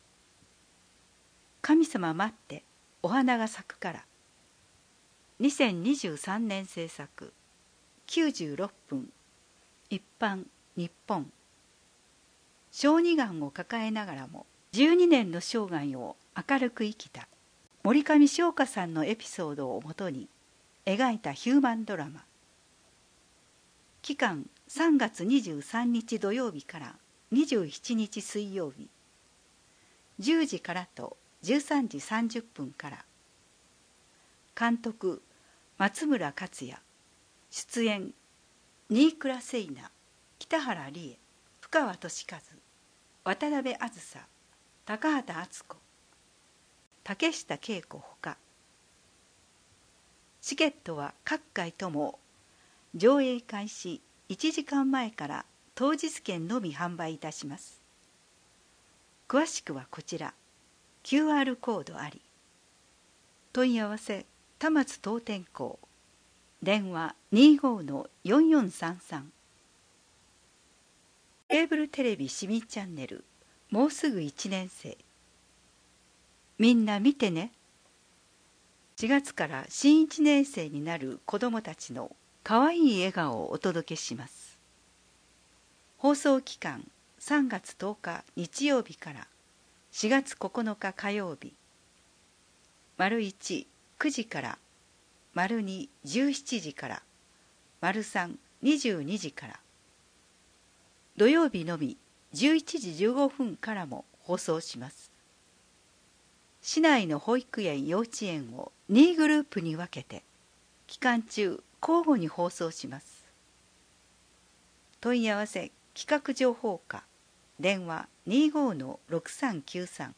Speaker 5: 神様待ってお花が咲くから。にせんにじゅうさんねん制作。きゅうじゅうろっぷん。一般日本。小児がんを抱えながらもじゅうにねんの生涯を明るく生きた森上翔太さんのエピソードをもとに描いたヒューマンドラマ。期間さんがつにじゅうさんにち土曜日からにじゅうしちにち水曜日、じゅうじからとじゅうさんじさんじゅっぷんから。監督松村克也、出演新倉聖奈、北原理恵、深川俊和、渡辺あずさ、高畑敦子、竹下恵子ほか。チケットは各回とも上映開始いちじかんまえから当日券のみ販売いたします。詳しくはこちら キューアール コードあり。問い合わせ田松東天校電話 にじゅうごのよんよんさんさん。ケーブルテレビ市民チャンネルもうすぐいちねんせい。みんな見てね。しがつから新いちねんせいになる子どもたちのかわいい笑顔をお届けします。放送期間さんがつとおか日曜日からしがつここのか火曜日、丸いち、くじから、丸に、じゅうしちじから、丸さん、にじゅうにじから、土曜日のみじゅういちじじゅうごふんからも放送します。 市内の保育園幼稚園をにグループに分けて期間中交互に放送します。問い合わせ企画情報課電話 にじゅうごのろくさんきゅうさん。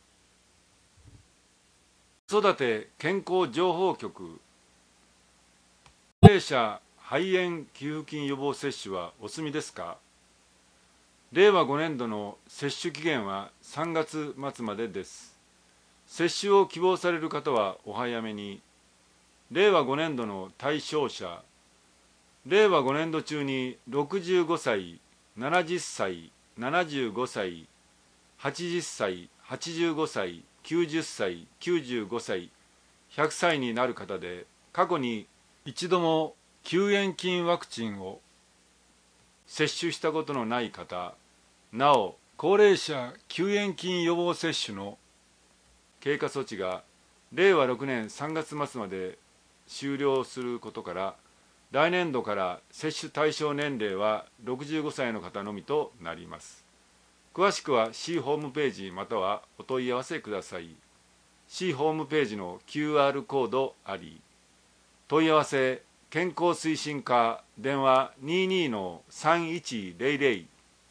Speaker 6: 子育て健康情報局。高齢者肺炎給付金予防接種はお済みですか？れいわごねんどの接種期限はさんがつまつまでです。接種を希望される方はお早めに。れいわごねんどの対象者、れいわごねんど中にろくじゅうごさい、ななじゅっさい、ななじゅうごさい、はちじゅっさい、はちじゅうごさい、きゅうじゅっさい、きゅうじゅうごさい、ひゃくさいになる方で、過去に一度も救援金ワクチンを接種したことのない方、なお高齢者救援金予防接種の経過措置がれいわろくねんさんがつまつまで終了することから、来年度から接種対象年齢はろくじゅうごさいの方のみとなります。詳しくは市ホームページまたはお問い合わせください。市ホームページの キューアール コードあり。問い合わせ健康推進課電話 にじゅうにのさんいちぜろぜろ。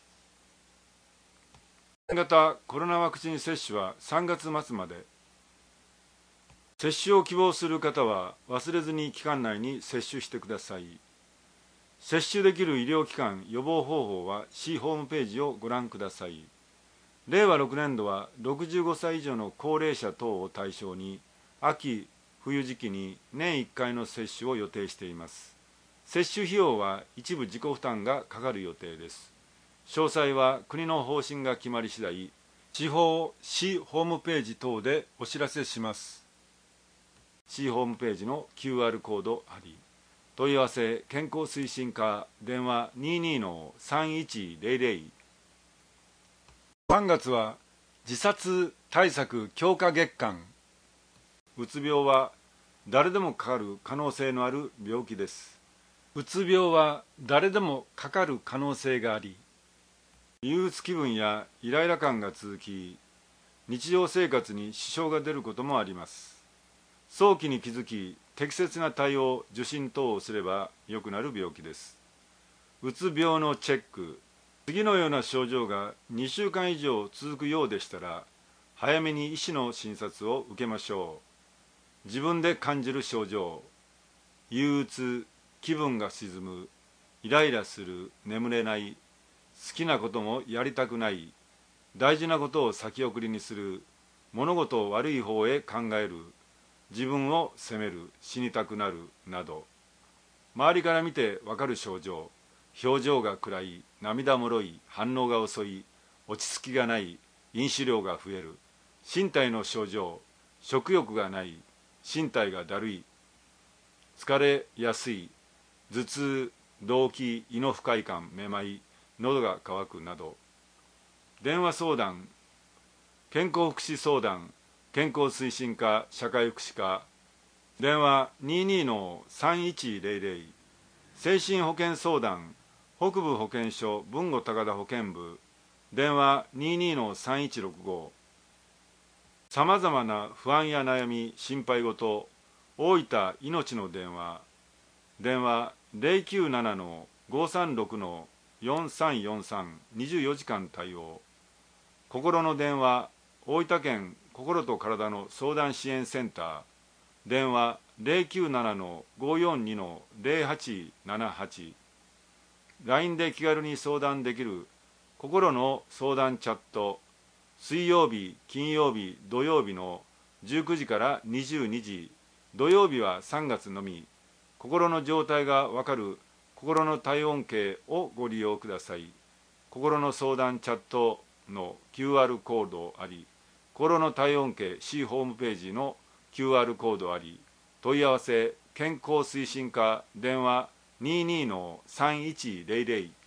Speaker 6: 新型コロナワクチン接種はさんがつまつまで。接種を希望する方は忘れずに期間内に接種してください。接種できる医療機関予防方法は市ホームページをご覧ください。れいわろくねんどはろくじゅうごさい以上の高齢者等を対象に秋・冬時期に年いっかいの接種を予定しています。接種費用は一部自己負担がかかる予定です。詳細は国の方針が決まり次第、地方市ホームページ等でお知らせします。市ホームページの キューアール コードあり。問い合わせ健康推進課電話 にじゅうにのさんいちぜろぜろ。さんがつは自殺対策強化月間。うつ病は誰でもかかる可能性のある病気です。うつ病は誰でもかかる可能性があり、憂鬱気分やイライラ感が続き、日常生活に支障が出ることもあります。早期に気づき、適切な対応、受診等をすれば良くなる病気です。うつ病のチェック。次のような症状がにしゅうかん以上続くようでしたら、早めに医師の診察を受けましょう。自分で感じる症状、憂鬱、気分が沈む、イライラする、眠れない、好きなこともやりたくない、大事なことを先送りにする、物事を悪い方へ考える、自分を責める、死にたくなるなど、周りから見てわかる症状、表情が暗い、涙もろい、反応が遅い、落ち着きがない、飲酒量が増える、身体の症状、食欲がない、身体がだるい、疲れやすい、頭痛、動悸、胃の不快感、めまい、喉が渇くなど。電話相談、健康福祉相談、健康推進課、社会福祉課、電話 にじゅうにのさんいちぜろぜろ。精神保健相談、北部保健所豊後高田保健部、電話 にじゅうにのさんいちろくご。さまざまな不安や悩み、心配事、大分いのちの電話、電話 ゼロきゅうななのごさんろくのよんさんよんさん、にじゅうよじかん対応。心の電話、大分県心と体の相談支援センター、電話 ゼロきゅうななのごよんにのぜろはちななはち。ライン で気軽に相談できる心の相談チャット、水曜日、金曜日、土曜日のじゅうくじからにじゅうにじ、土曜日はさんがつのみ、心の状態がわかる心の体温計をご利用ください。心の相談チャットの キューアール コードあり、心の体温計 C ホームページの キューアール コードあり、問い合わせ健康推進課電話 にじゅうにのさんいちぜろぜろ。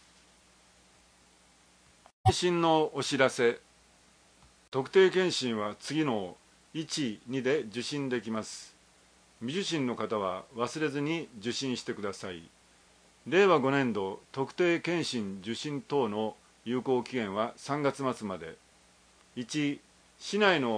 Speaker 6: 検診のお知らせ。特定健診は次のいち、にで受診できます。未受診の方は忘れずに受診してください。れいわごねんど特定健診受診等の有効期限はさんがつまつまで。いち、市内の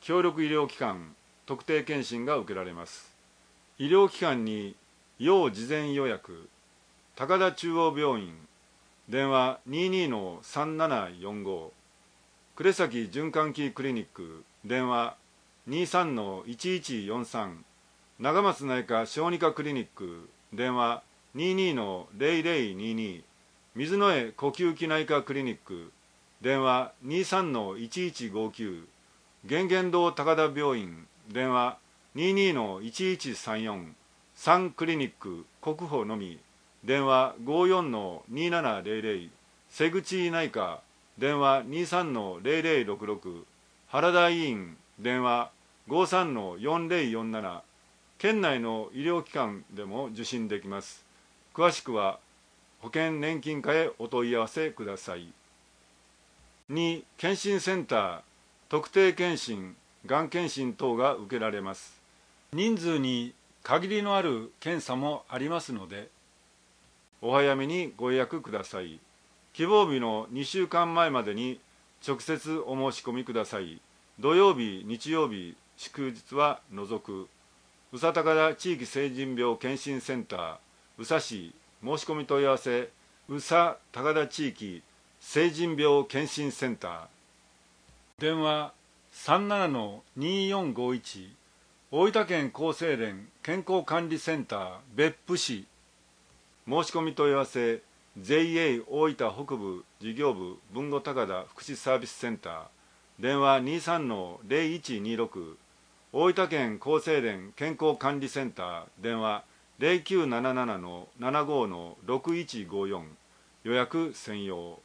Speaker 6: 協力医療機関特定健診が受けられます。医療機関に要事前予約、高田中央病院、電話 にじゅうにのさんななよんご、呉崎循環器クリニック、電話 にじゅうさんのいちいちよんさん、長松内科小児科クリニック、電話 にじゅうにのゼロゼロにじゅうに、水野江呼吸器内科クリニック、電話 にじゅうさんのいちいちごきゅう、源現堂高田病院、電話 にじゅうにのいちいちさんよん、サンクリニック国保のみ、電話 ごじゅうよんのにじゅうななゼロゼロ、瀬口内科、電話 にじゅうさんのゼロゼロろくろく、原田医院、電話 ごじゅうさんのよんゼロよんなな、県内の医療機関でも受診できます。詳しくは保険年金課へお問い合わせください。に、検診センター、特定健診、がん検診等が受けられます。人数に限りのある検査もありますので、お早めにご予約ください。希望日のにしゅうかんまえまでに直接お申し込みください。土曜日、日曜日、祝日は除く。宇佐高田地域成人病検診センター、宇佐市、申し込み問い合わせ、宇佐高田地域成人病検診センター。電話 さんななのによんごいち、大分県厚生連健康管理センター別府市。申し込み問い合わせ ジェイエー 大分北部事業部豊後高田福祉サービスセンター、電話 にじゅうさんのゼロいちにろく、大分県厚生連健康管理センター、電話 ゼロきゅうなななのななごのろくいちごよん、予約専用。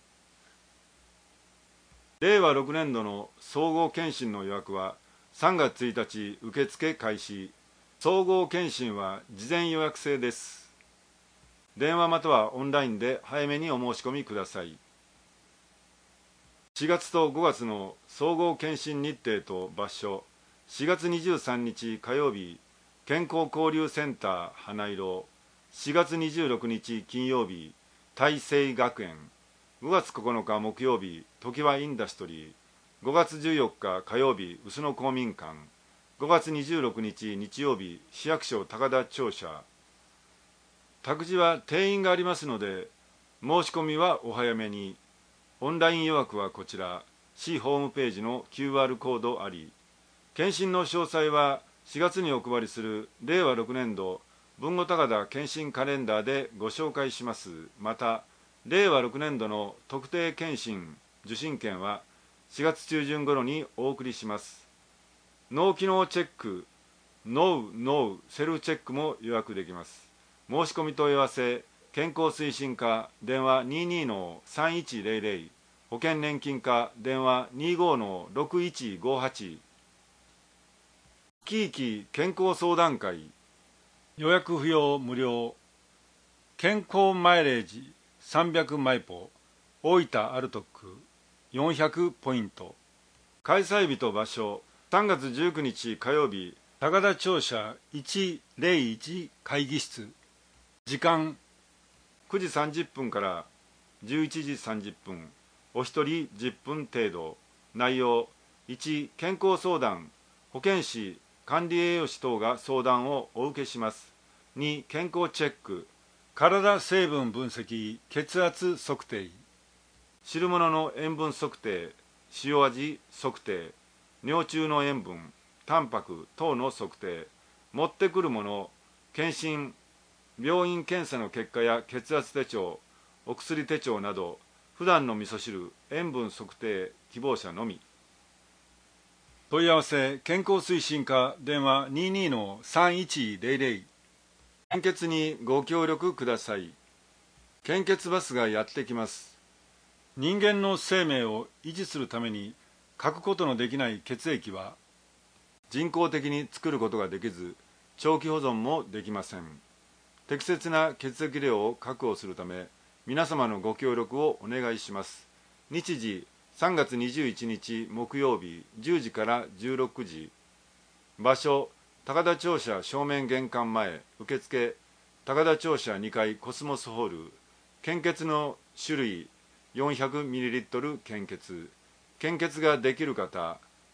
Speaker 6: れいわろくねん度の総合検診の予約はさんがつついたち受付開始。総合検診は事前予約制です。電話またはオンラインで早めにお申し込みください。しがつとごがつの総合検診日程と場所。しがつにじゅうさんにち火曜日、健康交流センター花色。しがつにじゅうろくにち金曜日、大成学園。ごがつここのか木曜日、常盤インダストリー。ごがつじゅうよっか火曜日、臼野公民館。ごがつにじゅうろくにち日曜日、市役所高田庁舎。託児は定員がありますので、申し込みはお早めに。オンライン予約はこちら、市ホームページの キューアール コードあり。検診の詳細はしがつにお配りするれいわろくねん度豊後高田検診カレンダーでご紹介します。また、れいわろくねん度の特定検診受診券はしがつちゅうじゅん頃にお送りします。脳機能チェック、脳脳セルフチェックも予約できます。申し込み問い合わせ、健康推進課、電話 にじゅうにのさんいちゼロゼロ、保険年金課、電話 にじゅうごのろくいちごはち。地域健康相談会、予約不要無料、健康マイレージさんびゃくマイポ、大分アルトックよんひゃくポイント。開催日と場所、さんがつじゅうくにち火曜日、高田庁舎いちまるいち会議室。時間くじさんじゅっぷんからじゅういちじさんじゅっぷん、お一人じゅっぷん程度。内容いち、健康相談、保健師、管理栄養士等が相談をお受けします。に、健康チェック、体成分分析、血圧測定、汁物の塩分測定、塩味測定、尿中の塩分、タンパク等の測定、持ってくるもの、検診、病院検査の結果や血圧手帳、お薬手帳など、普段の味噌汁、塩分測定希望者のみ。問い合わせ、健康推進課、電話 にじゅうにのさんいちゼロゼロ。献血にご協力ください。献血バスがやってきます。人間の生命を維持するために欠くことのできない血液は人工的に作ることができず、長期保存もできません。適切な血液量を確保するため、皆様のご協力をお願いします。日時さんがつにじゅういちにち木曜日じゅうじからじゅうろくじ。場所、高田庁舎正面玄関前、受付、高田庁舎にかいコスモスホール。献血の種類、よんひゃくミリリットル献血。献血ができる方、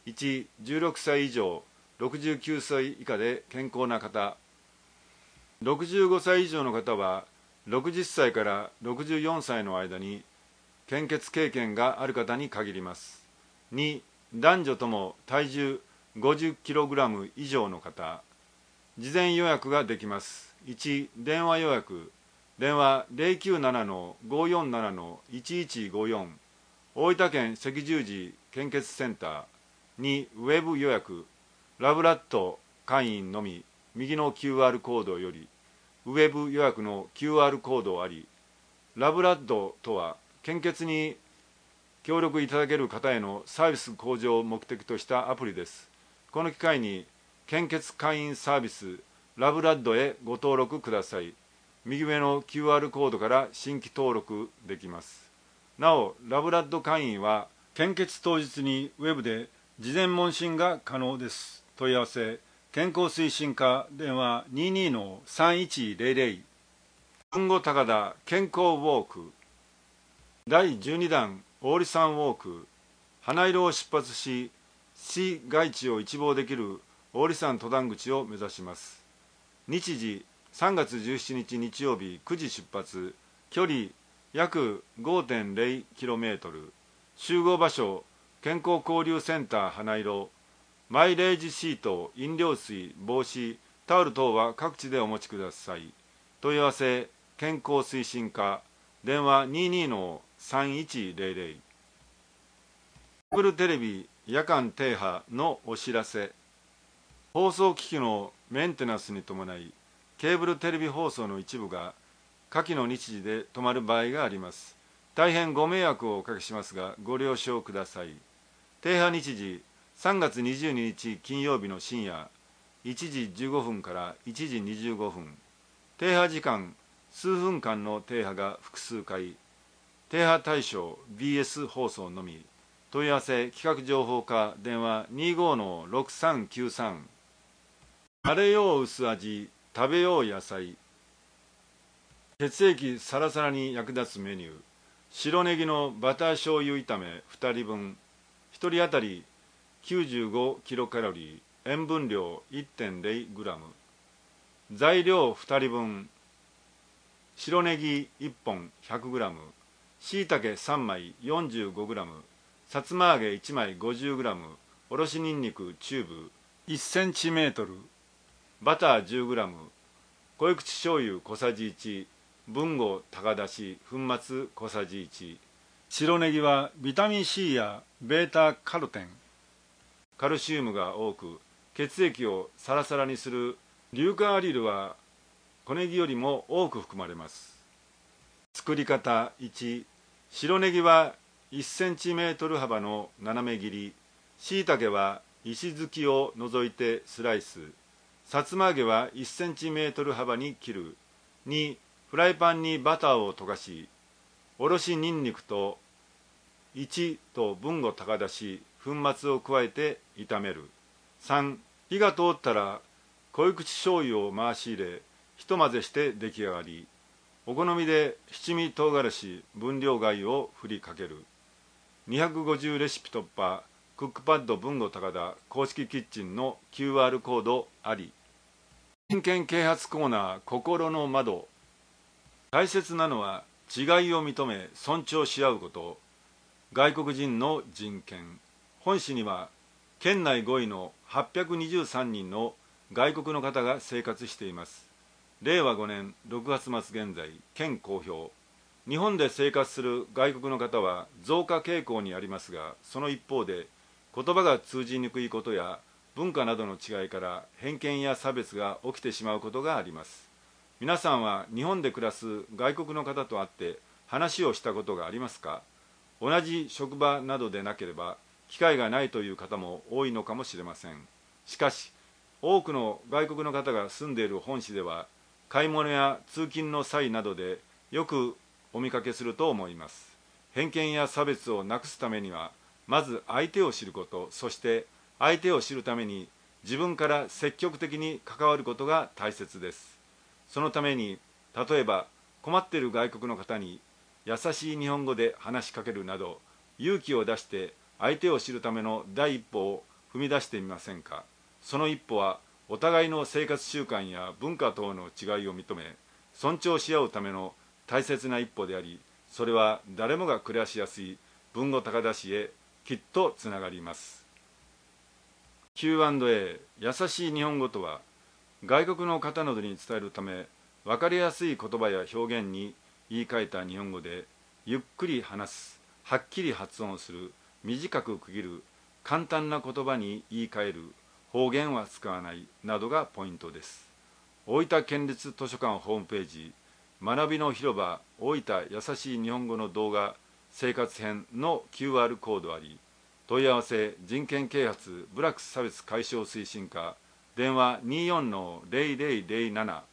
Speaker 6: いち、じゅうろくさい以上ろくじゅうきゅうさい以下で健康な方。ろくじゅうごさい以上の方はろくじゅっさいからろくじゅうよんさいの間に献血経験がある方に限ります。に、男女とも体重ごじゅっキログラム以上の方。事前予約ができます。いち、電話予約。電話 ゼロきゅうななのごよんななのいちいちごよん。大分県赤十字献血センター。に、ウェブ予約。ラブラッド会員のみ、右の キューアール コードより、ウェブ予約の キューアール コードあり。ラブラッドとは、献血に協力いただける方へのサービス向上を目的としたアプリです。この機会に、献血会員サービス、ラブラッドへご登録ください。右上の キューアール コードから新規登録できます。なお、ラブラッド会員は、献血当日にウェブで事前問診が可能です。問い合わせ、健康推進課電話 にじゅうにのさんいちゼロゼロ。豊後高田健康ウォーク。だいじゅうにだん大森山ウォーク。花色を出発し、市街地を一望できる大森山登山口を目指します。日時さんがつじゅうしちにち日曜日くじ出発。距離約 ごてんゼロキロメートル。集合場所健康交流センター花色。マイレージシート、飲料水、帽子、タオル等は各地でお持ちください。問い合わせ健康推進課電話 にじゅうにのさんいちゼロゼロ。ケーブルテレビ夜間停波のお知らせ。放送機器のメンテナンスに伴い、ケーブルテレビ放送の一部が下記の日時で止まる場合があります。大変ご迷惑をおかけしますが、ご了承ください。停波日時、さんがつにじゅうににち金曜日の深夜、いちじじゅうごふんからいちじにじゅうごふん。停波時間、数分間の停波が複数回。停波対象、ビーエス 放送のみ。問い合わせ、企画情報課、電話 にじゅうごのろくさんきゅうさん。食べよう薄味、食べよう野菜。血液サラサラに役立つメニュー。白ネギのバター醤油炒めふたりぶん。ひとり当たりきゅうじゅうごキロカロリー、塩分量 いってんゼログラム。材料ふたりぶん。白ネギいっぽん ひゃくグラム。しいたけさんまい よんじゅうごグラム。さつま揚げいちまい ごじゅうグラム。おろしにんにくチューブいちセンチメートル。バター じゅうグラム。濃い口醤油小さじいち。豊後高田市粉末小さじいち。白ネギはビタミン C やベータカロテン、カルシウムが多く血液をサラサラにする硫化アリルは小ネギよりも多く含まれます。作り方いち、白ネギはいちセンチメートル幅の斜め切り、しいたけは石突きを除いてスライス、さつま揚げはいちセンチメートル幅に切る。に、フライパンにバターを溶かし、おろしにんにくといちと豊後高田市粉末を加えて炒める。さん、火が通ったら濃い口醤油を回し入れ、ひと混ぜして出来上がり。お好みで七味唐辛子分量貝を振りかける。にひゃくごじゅうレシピ突破、クックパッド豊後高田公式キッチンの キューアール コードあり。人権啓発コーナー心の窓。大切なのは違いを認め尊重し合うこと。外国人の人権。本市には県内ごいのはっぴゃくにじゅうさんにんの外国の方が生活しています。れいわごねんろくがつまつ現在、県公表。日本で生活する外国の方は増加傾向にありますが、その一方で言葉が通じにくいことや文化などの違いから偏見や差別が起きてしまうことがあります。皆さんは日本で暮らす外国の方と会って話をしたことがありますか？同じ職場などでなければ機会がないという方も多いのかもしれません。しかし、多くの外国の方が住んでいる本市では、買い物や通勤の際などでよくお見かけすると思います。偏見や差別をなくすためには、まず相手を知ること、そして相手を知るために自分から積極的に関わることが大切です。そのために、例えば困っている外国の方に優しい日本語で話しかけるなど、勇気を出して相手を知るための第一歩を踏み出してみませんか。その一歩はお互いの生活習慣や文化等の違いを認め尊重し合うための大切な一歩であり、それは誰もが暮らしやすい豊後高田市へきっとつながります。 キューアンドエー 優しい日本語とは、外国の方などに伝えるため分かりやすい言葉や表現に言い換えた日本語で、ゆっくり話す、はっきり発音する、短く区切る、簡単な言葉に言い換える、方言は使わないなどがポイントです。大分県立図書館ホームページ、学びの広場大分優しい日本語の動画生活編の キューアール コードあり、問い合わせ人権啓発部落差別解消推進課、電話 にじゅうよんのゼロゼロゼロなな。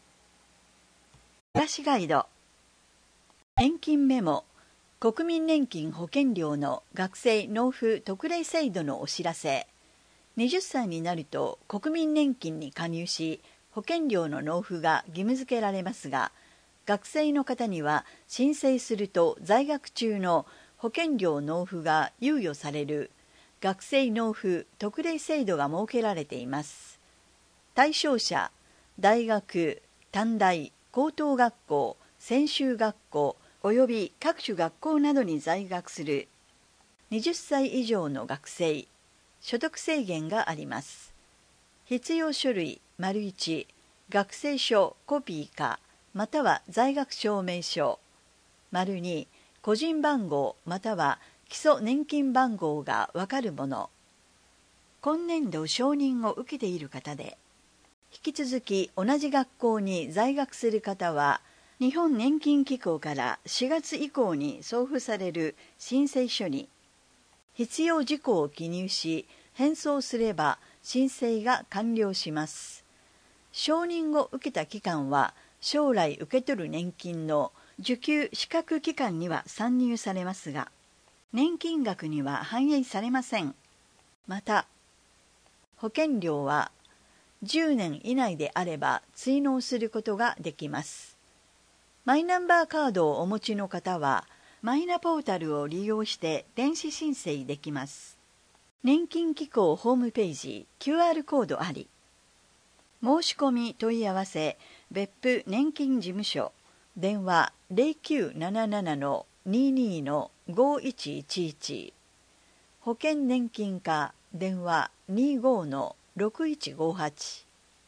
Speaker 5: 暮らしガイド、年金メモ、国民年金保険料の学生納付特例制度のお知らせ。はたちになると国民年金に加入し、保険料の納付が義務付けられますが、学生の方には申請すると在学中の保険料納付が猶予される学生納付特例制度が設けられています。対象者、大学、短大、高等学校、専修学校および各種学校などに在学するはたち以上の学生、所得制限があります。必要書類丸いち、学生証コピーかまたは在学証明書丸に、個人番号または基礎年金番号がわかるもの。今年度承認を受けている方で、引き続き同じ学校に在学する方は日本年金機構からしがつ以降に送付される申請書に必要事項を記入し返送すれば申請が完了します。承認を受けた期間は将来受け取る年金の受給資格期間には算入されますが、年金額には反映されません。また、保険料はじゅうねん以内であれば追納することができます。マイナンバーカードをお持ちの方は、マイナポータルを利用して電子申請できます。年金機構ホームページ キューアール コードあり。申し込み問い合わせ別府年金事務所、電話 ゼロきゅうななななのにじゅうにのごいちいちいち、保険年金課電話 にじゅうごのろくいちごはち。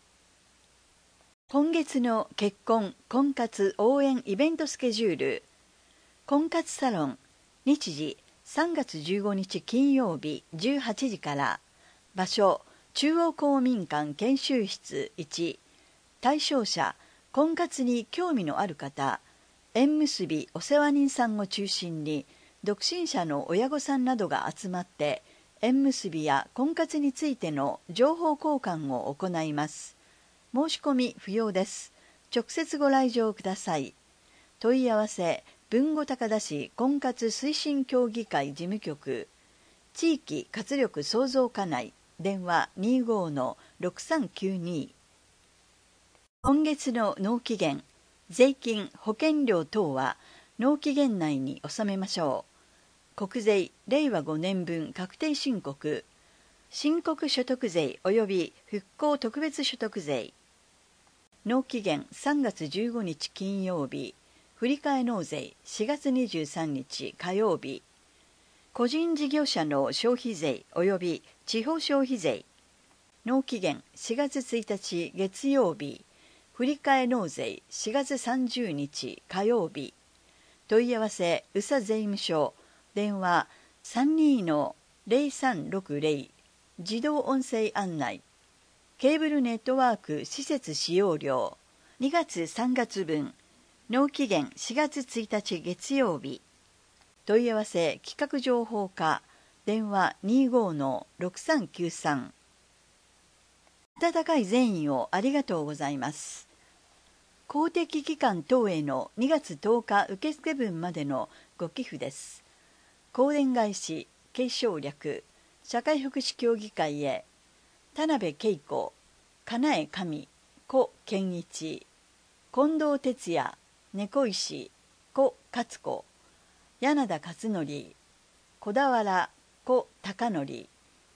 Speaker 5: 今月の結婚婚活応援イベントスケジュール。婚活サロン、日時さんがつじゅうごにち金曜日じゅうはちじから、場所中央公民館研修室いち、対象者婚活に興味のある方、縁結びお世話人さんを中心に独身者の親御さんなどが集まって縁結びや婚活についての情報交換を行います。申し込み不要です。直接ご来場ください。問い合わせ豊後高田市婚活推進協議会事務局、地域活力創造課内電話 にじゅうごのろくさんきゅうに。今月の納期限、税金保険料等は納期限内に納めましょう。国税れいわごねん分確定申告、申告所得税及び復興特別所得税。納期限さんがつじゅうごにち金曜日、振替納税しがつにじゅうさんにち火曜日。個人事業者の消費税及び地方消費税。納期限しがつついたち月曜日、振替納税しがつさんじゅうにち火曜日。問い合わせ宇佐税務署、電話 さんにーのぜろさんろくぜろ、自動音声案内。ケーブルネットワーク施設使用料にがつさんがつ分、納期限しがつついたち月曜日。問い合わせ企画情報課、電話 にじゅうごのろくさんきゅうさん。温かい善意をありがとうございます。公的機関等へのにがつとおか受付分までのご寄付です。香典返し継承略社会福祉協議会へ、田辺恵子、金江神、故健一、近藤哲也、猫石、故勝子、柳田勝則、小田原、故貴則、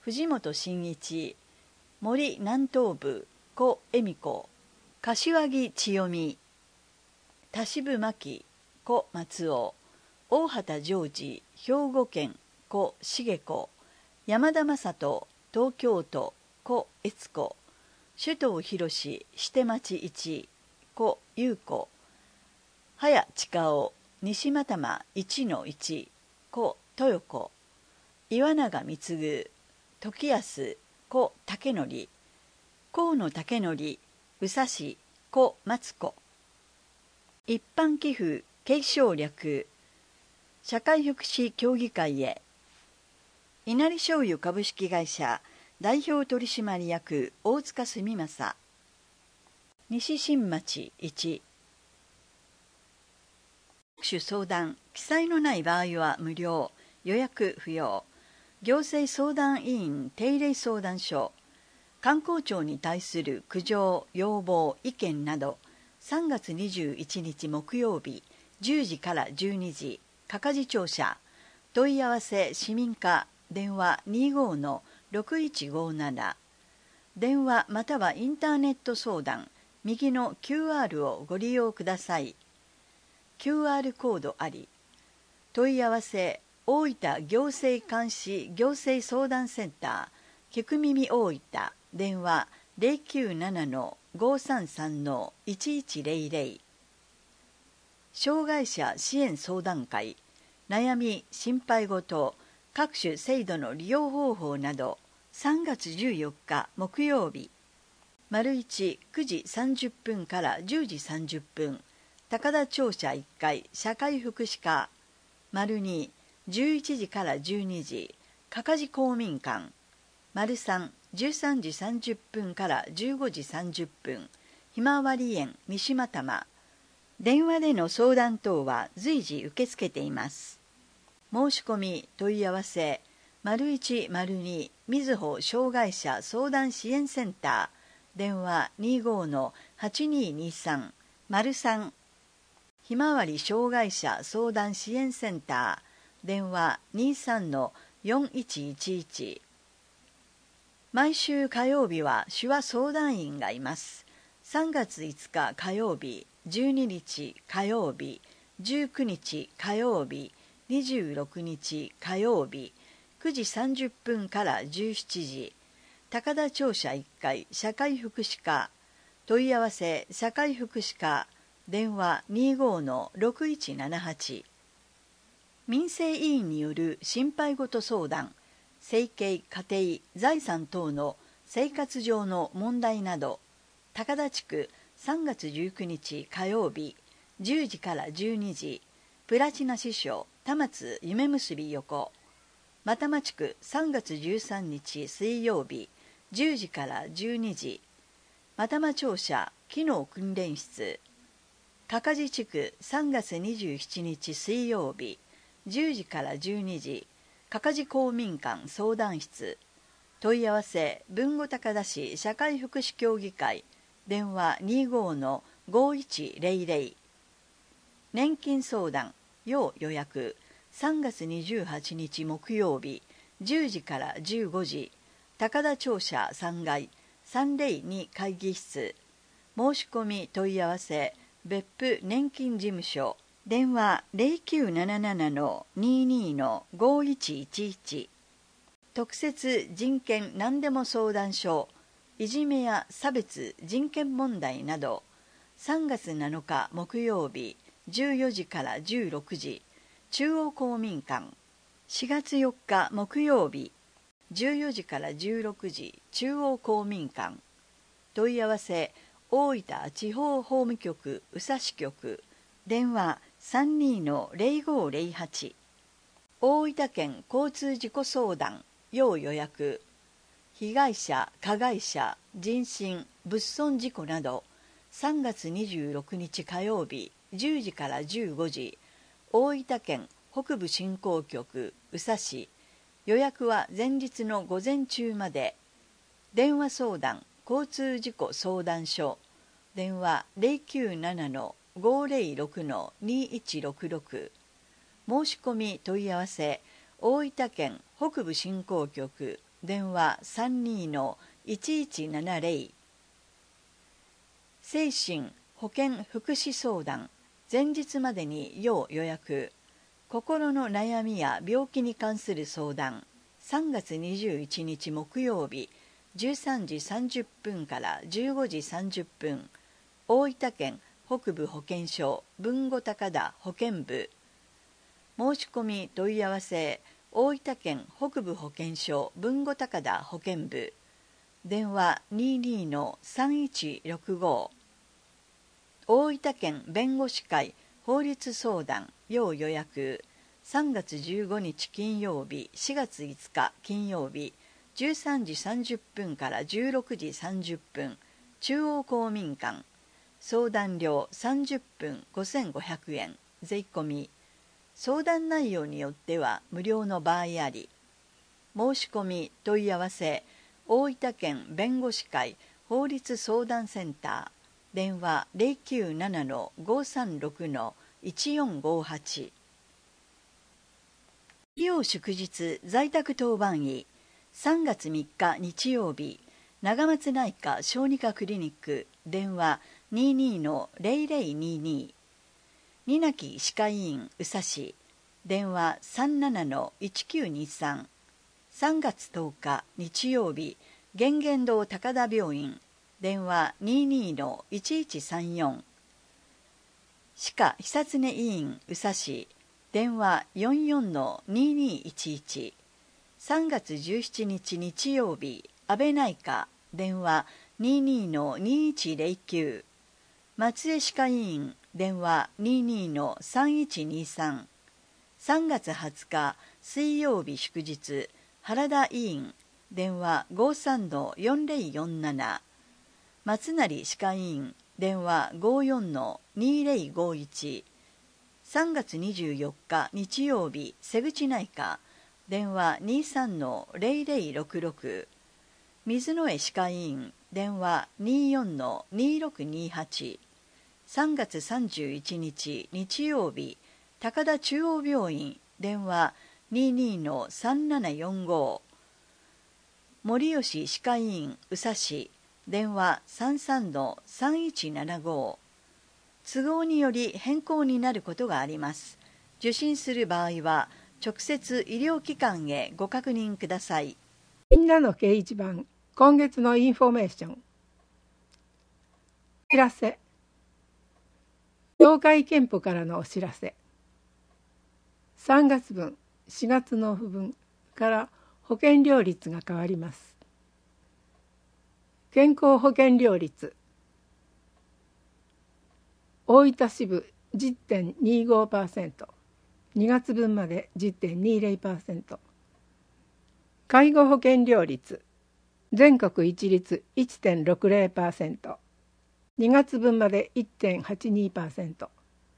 Speaker 5: 藤本真一、森南東部故恵美子、柏木千代美、田渋真紀故松尾、大畑ジョージ兵庫県故重子、山田正人東京都故悦子、首藤博志して町一故優子、早近尾西又玉一の一故豊子、岩永貢時安故竹則、河野竹則宇佐市故松子。一般寄付継承略社会福祉協議会へ。稲荷醤油株式会社代表取締役大塚澄正、西新町いち。各種相談記載のない場合は無料、予約不要。行政相談委員定例相談所、観光庁に対する苦情、要望、意見などさんがつにじゅういちにち木曜日じゅうじからじゅうにじ、かかじ庁舎、問い合わせ市民課、電話 にじゅうごのろくいちごなな、電話またはインターネット相談、右の キューアール をご利用ください。キューアール コードあり。問い合わせ大分行政監視行政相談センター聞く耳大分、電話 ゼロきゅうななのごさんさんのいちいちゼロゼロ。障害者支援相談会、悩み心配事各種制度の利用方法などさんがつじゅうよっか木曜日、丸いち、くじさんじゅっぷんからじゅうじさんじゅっぷん、高田庁舎いっかい社会福祉課、丸に、じゅういちじからじゅうにじ、かかじ公民館、丸さん、じゅうさんじさんじゅっぷんからじゅうごじさんじゅっぷん、ひまわり園西又玉。電話での相談等は随時受け付けています。申し込み問い合わせ丸いち、丸に、みずほ障害者相談支援センター、電話にじゅうごのはちにーにーさん、丸さん、ひまわり障害者相談支援センター、電話にじゅうさんのよんいちいちいち。毎週火曜日は手話相談員がいます。さんがついつか火曜日、じゅうににち火曜日、じゅうくにち火曜日、にじゅうろくにち火曜日、くじさんじゅっぷんからじゅうしちじ、高田庁舎いっかい社会福祉課、問い合わせ社会福祉課、電話にじゅうごのろくいちななはち。民生委員による心配事相談、生計、家庭、財産等の生活上の問題など、高田地区さんがつじゅうくにち火曜日じゅうじからじゅうにじ、プラチナ師匠田松夢結び横、又間地区さんがつじゅうさんにち水曜日じゅうじからじゅうにじ、又間庁舎機能訓練室、かかじ地区さんがつにじゅうしちにち水曜日じゅうじからじゅうにじ、かかじ公民館相談室、問い合わせ豊後高田市社会福祉協議会、電話にじゅうごのごいちゼロゼロ。年金相談要予約さんがつにじゅうはちにち木曜日じゅうじからじゅうごじ、高田庁舎さんがいさんぜろに会議室、申し込み問い合わせ別府年金事務所、電話ゼロきゅうなななのにじゅうにのごいちいちいち。特設人権何でも相談所、いじめや差別人権問題などさんがつなのか木曜日じゅうよじからじゅうろくじ、中央公民館、しがつよっか木曜日じゅうよじからじゅうろくじ、中央公民館。問い合わせ大分地方法務局宇佐支局、電話さんじゅうにのゼロごゼロはち。大分県交通事故相談要予約、被害者、加害者、人身、物損事故などさんがつにじゅうろくにち火曜日じゅうじからじゅうごじ、大分県北部振興局宇佐市、予約は前日の午前中まで。電話相談交通事故相談所、電話ゼロきゅうななのごゼロろくのにいちろくろく。申し込み問い合わせ大分県北部振興局電話 さんにーのいちいちななゼロ。精神保健福祉相談、前日までに要予約。心の悩みや病気に関する相談、さんがつにじゅういちにち木曜日、じゅうさんじさんじゅっぷんからじゅうごじさんじゅっぷん、大分県北部保健所豊後高田保健部。申し込み問い合わせ、大分県北部保健所豊後高田保健部。電話 にじゅうにのさんいちろくご。大分県弁護士会法律相談要予約、さんがつじゅうごにち金曜日、しがついつか金曜日、じゅうさんじさんじゅっぷんからじゅうろくじさんじゅっぷん、中央公民館。相談料さんじゅっぷんごせんごひゃくえん、税込み。相談内容によっては無料の場合あり。申し込み問い合わせ、大分県弁護士会法律相談センター。電話 ゼロきゅうななのごさんろくのいちよんごはち。曜祝日在宅当番医、さんがつみっか日曜日、長松内科小児科クリニック。電話 にじゅうにのゼロゼロにじゅうに。二なき歯科医院宇佐市。電話 さんじゅうななのいちきゅうにさん。さんがつとおか日曜日、源現堂高田病院。電話 にじゅうにのいちいちさんよん。歯科久常医院宇佐市。電話 よんじゅうよんのにじゅうにいちいち。さんがつじゅうしちにち日曜日、安倍内科。電話 にじゅうにのにいちゼロきゅう。松江歯科医院。電話 にじゅうにのさんいちにさん。さんがつはつか水曜日祝日、原田医院。電話 ごじゅうさんのよんゼロよんなな。松成歯科医院。電話 ごじゅうよんのにゼロごいち。さんがつにじゅうよっか日曜日、瀬口内科。電話 にじゅうさんのゼロゼロろくろく。水野江歯科医院。電話 にじゅうよんのにろくにはち。さんがつさんじゅういちにち日曜日、高田中央病院。電話 にじゅうにのさんななよんご。森吉歯科医院宇佐市。電話 さんじゅうさんのさんいちななご。都合により変更になることがあります。受診する場合は直接医療機関へご確認ください。
Speaker 2: みんなの掲示板、今月のインフォメーション。お知らせ。協会憲法からのお知らせ。さんがつぶん、しがつ納付分から保険料率が変わります。健康保険料率。大分支部 じゅってんにじゅうごパーセント、にがつぶんまで じゅってんにじゅうパーセント。介護保険料率。全国一律 いってんろくゼロパーセント、にがつぶんまで いってんはちにパーセント。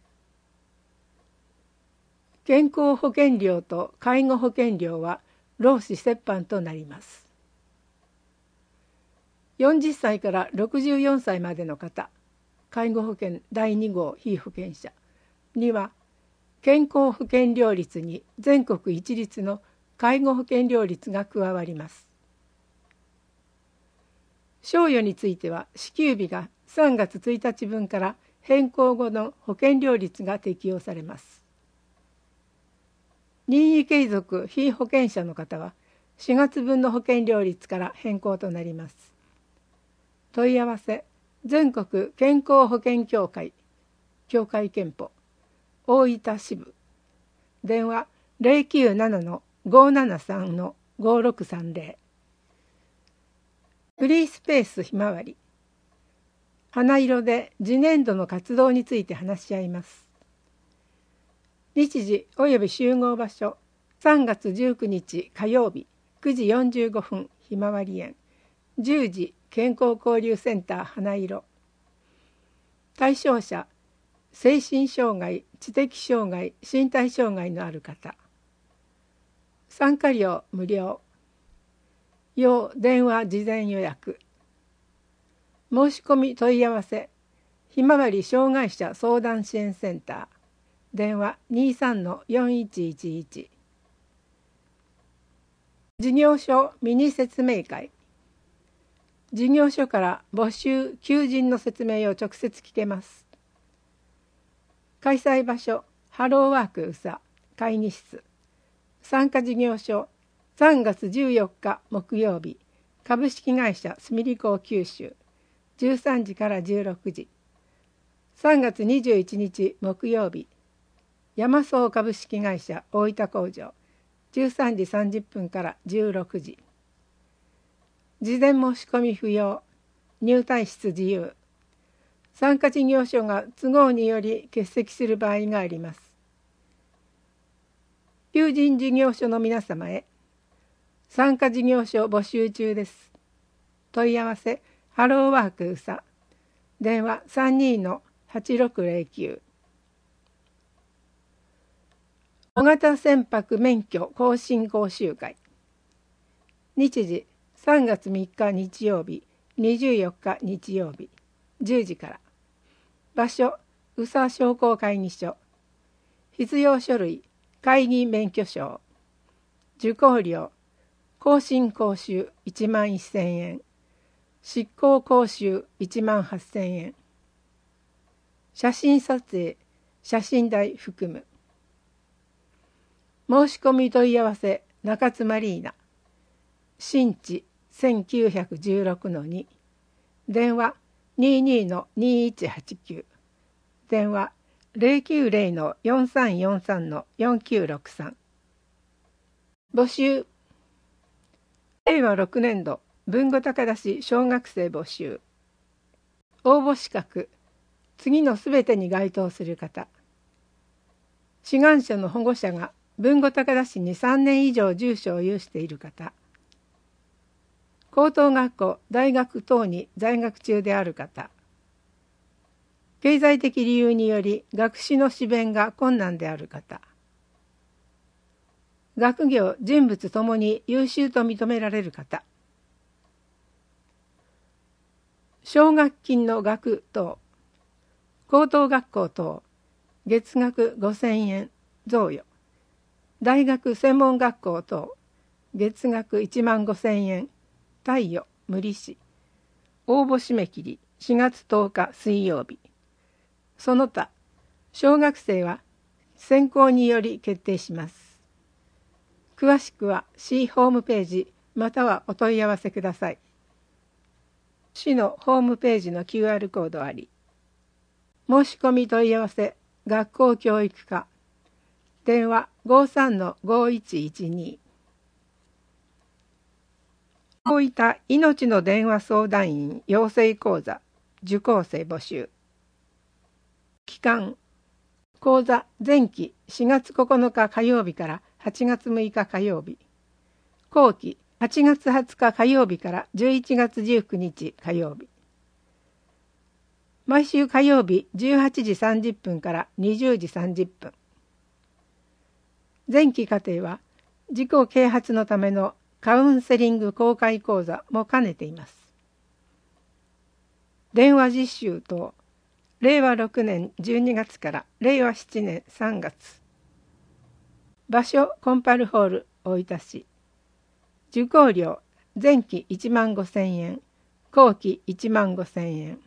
Speaker 2: 健康保険料と介護保険料は労使折半となります。よんじゅっさいからろくじゅうよんさいまでの方、介護保険だいに号被保険者には、健康保険料率に全国一律の介護保険料率が加わります。賞与については、支給日がさんがつついたち分から変更後の保険料率が適用されます。任意継続被保険者の方は、しがつぶんの保険料率から変更となります。問い合わせ、全国健康保険協会、協会憲法、大分支部。電話 ゼロきゅうななのごーななさんのごろくさんゼロ。フリースペースひまわり。花色で次年度の活動について話し合います。日時および集合場所、さんがつじゅうくにち火曜日くじよんじゅうごふんひまわり園、じゅうじ健康交流センター花色。対象者、精神障害、知的障害、身体障害のある方。参加料無料。要電話事前予約。申し込み問い合わせ、ひまわり障害者相談支援センター。電話 にじゅうさんのよんいちいちいち。 事業所ミニ説明会。事業所から募集求人の説明を直接聞けます。開催場所ハローワーク宇佐会議室。参加事業所さんがつじゅうよっか木曜日株式会社すみり港九州じゅうさんじからじゅうろくじ。さんがつにじゅういちにち木曜日山荘株式会社大分工場じゅうさんじさんじゅっぷんからじゅうろくじ。事前申し込み不要、入退室自由。参加事業所が都合により欠席する場合があります。求人事業所の皆様へ、参加事業所募集中です。問い合わせ、ハローワーク宇佐。電話 さんにーのはちろくぜろきゅう。小型船舶免許更新講習会。日時さんがつみっか日曜日、にじゅうよっか日曜日、じゅうじから。場所、宇佐商工会議所。必要書類、会議免許証。受講料、更新講習いちまんせんえん。執行講習いちまんはっせんえん。写真撮影、写真代含む。申し込み問い合わせ、中津マリーナ。新地せんきゅうひゃくじゅうろくのに。電話 にーにーのにーいちはちきゅう。電話 ゼロきゅうゼロのよんさんよんさんのよんきゅうろくさん。募集。れいわろくねんど豊後高田市小学生募集。応募資格。次のすべてに該当する方。志願者の保護者が豊後高田市にさんねん以上住所を有している方。高等学校、大学等に在学中である方。経済的理由により学士の士弁が困難である方。学業、人物ともに優秀と認められる方。奨学金の額等、高等学校等、月額ごせんえん贈与。大学専門学校等、月額いちまんごせんえん貸与無利子。応募締め切りしがつとおか水曜日。その他小学生は選考により決定します。詳しくは市ホームページまたはお問い合わせください。市のホームページの キューアール コードあり。申し込み問い合わせ学校教育課。電話 ごさんのごいちいちに。大分いのちの電話相談員養成講座受講生募集。期間講座前期しがつここのか火曜日からはちがつむいか火曜日。後期はちがつはつか火曜日からじゅういちがつじゅうくにち火曜日。毎週火曜日じゅうはちじさんじゅっぷんからにじゅうじさんじゅっぷん。前期課程は自己啓発のためのカウンセリング公開講座も兼ねています。電話実習等、れいわろくねんじゅうにがつかられいわしちねんさんがつ。場所コンパルホール大分市。受講料前期いちまんごせんえん、後期いちまんごせんえん。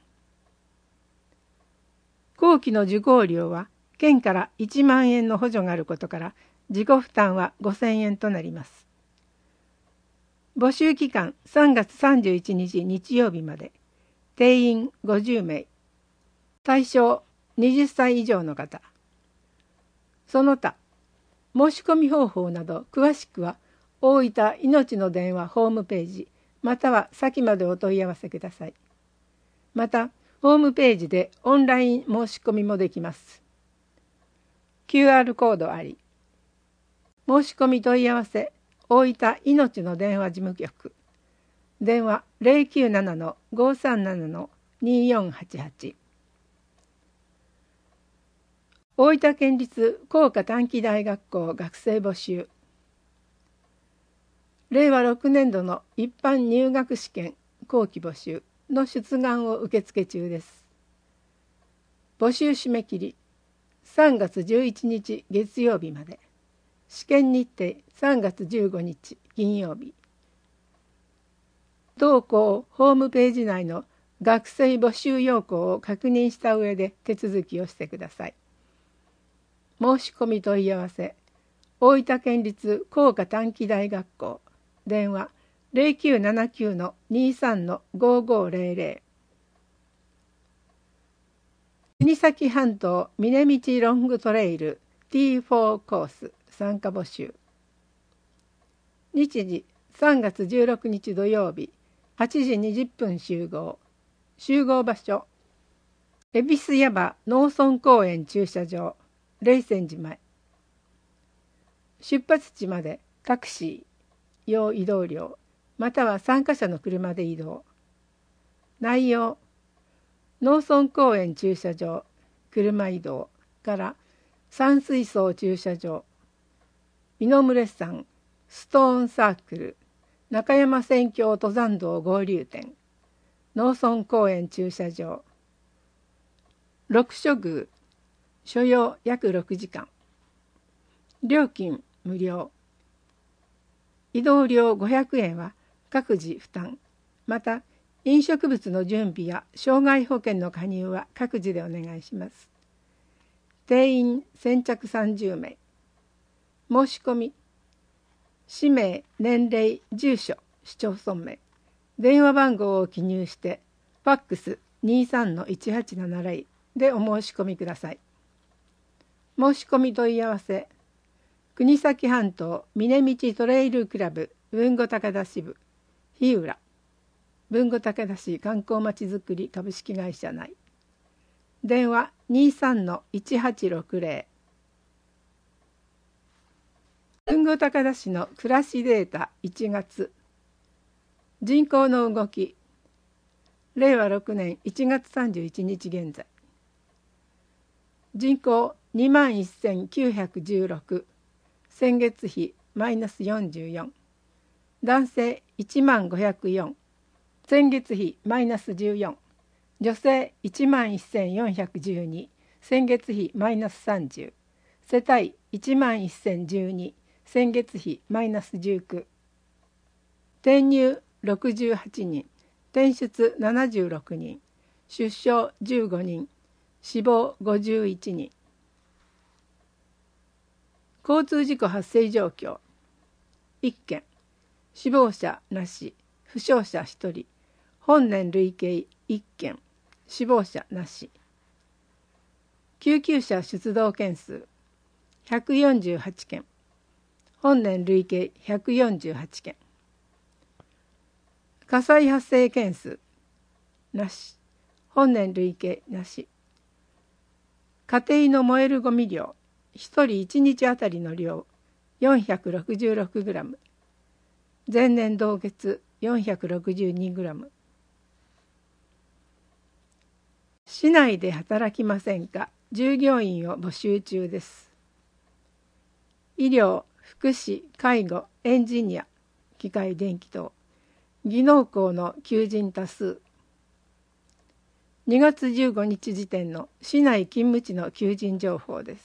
Speaker 2: 後期の受講料は県からいちまんえんの補助があることから自己負担はごせんえんとなります。募集期間さんがつさんじゅういちにち日曜日まで。定員ごじゅうめい。対象はたち以上の方。その他、申し込み方法など詳しくは大分いのちの電話ホームページまたは先までお問い合わせください。また、ホームページでオンライン申し込みもできます。キューアール コードあり。申し込み問い合わせ大分いのちの電話事務局。電話 ゼロきゅうななのごさんななのによんはちはち。大分県立工科短期大学校学生募集。れいわろくねんどの一般入学試験後期募集の出願を受付中です。募集締め切りさんがつじゅういちにち月曜日まで。試験日程さんがつじゅうごにち金曜日。同校ホームページ内の学生募集要項を確認した上で手続きをしてください。申し込み問い合わせ、大分県立工科短期大学校、電話 ゼロきゅうななきゅう の にじゅうさん の ごーごーゼロゼロ。国東半島峰道ロングトレイル ティーフォー コース参加募集。日時さんがつじゅうろくにち土曜日はちじにじゅっぷん集合。集合場所恵比寿矢場農村公園駐車場霊泉寺前。出発地までタクシー、要移動料または参加者の車で移動。内容、農村公園駐車場車移動から山水荘駐車場、井上山ストーンサークル中山宣教登山道合流点農村公園駐車場、六所宮所要約ろくじかん。料金無料。移動料ごひゃくえんは各自負担。また飲食物の準備や障害保険の加入は各自でお願いします。定員先着さんじゅうめい。申し込み、氏名、年齢、住所、市町村名、電話番号を記入してファックス にじゅうさんのいちはちななゼロ でお申し込みください。申し込み問い合わせ、国東半島峰道トレイルクラブ豊後高田支部日浦豊後高田市観光まちづくり株式会社内、電話 にじゅうさんのいちはちろくゼロ。豊後高田市の暮らしデータいちがつ。人口の動き、れいわろくねんいちがつさんじゅういちにち現在。人口にまんせんきゅうひゃくじゅうろく、先月比マイナスよんじゅうよん。男性いちまんごひゃくよん、先月比マイナスじゅうよん。女性いちまんせんよんひゃくじゅうに、先月比マイナスさんじゅう。世帯いちまんせんじゅうに、先月比マイナスじゅうきゅう。転入ろくじゅうはちにん、転出ななじゅうろくにん、出生じゅうごにん、死亡ごじゅういちにん。交通事故発生状況、いっけん、死亡者なし、負傷者ひとり、本年累計いっけん、死亡者なし。救急車出動件数ひゃくよんじゅうはちけん、本年累計ひゃくよんじゅうはちけん。火災発生件数なし、本年累計なし。家庭の燃えるゴミ量ひとりいちにちあたりの量 よんひゃくろくじゅうろくグラム、 前年同月 よんひゃくろくじゅうにグラム。市内で働きませんか？従業員を募集中です。医療、福祉、介護、エンジニア、機械電気等、技能工の求人多数。にがつじゅうごにち時点の市内勤務地の求人情報です。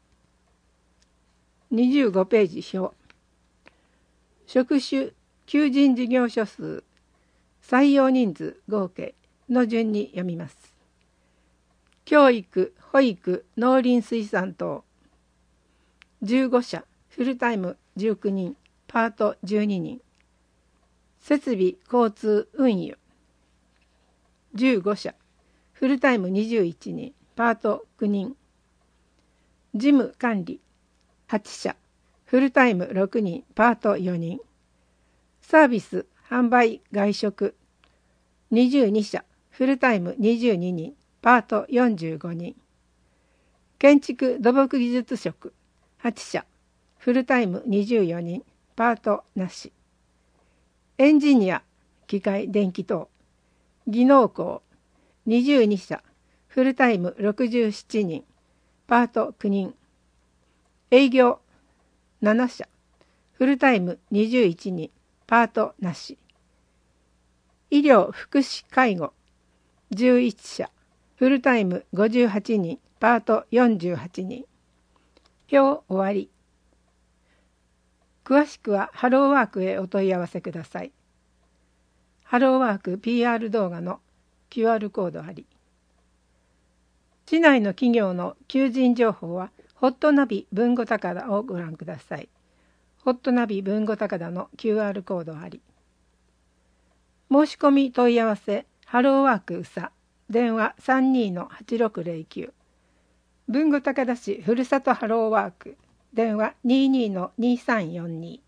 Speaker 2: にじゅうごページ表。職種、求人事業所数、採用人数合計の順に読みます。教育、保育、農林水産等じゅうごしゃ、フルタイムじゅうきゅうにん、パートじゅうににん。設備、交通、運輸じゅうごしゃ、フルタイムにじゅういちにん、パートきゅうにん。事務管理はちしゃ、フルタイムろくにん、パートよにん。サービス、販売、外食にじゅうにしゃ、フルタイムにじゅうににん、パートよんじゅうごにん。建築土木技術職はちしゃ、フルタイムにじゅうよにん、パートなし。エンジニア、機械電気等技能工にじゅうにしゃ、フルタイムろくじゅうななにん、パートきゅうにん。営業ななしゃ、フルタイムにじゅういちにん、パートなし。医療福祉介護じゅういちしゃ、フルタイムごじゅうはちにん、パートよんじゅうはちにん。表終わり。 詳しくはハローワークへお問い合わせください。ハローワーク ピーアール 動画の キューアール コードあり。市内の企業の求人情報はホットナビ文語高田をご覧ください。ホットナビ文語高田の キューアール コードあり。申し込み問い合わせハローワークうさ電話 さんにーのはちろくゼロきゅう、文語高田市ふるさとハローワーク電話 にーにーのにさんよんに。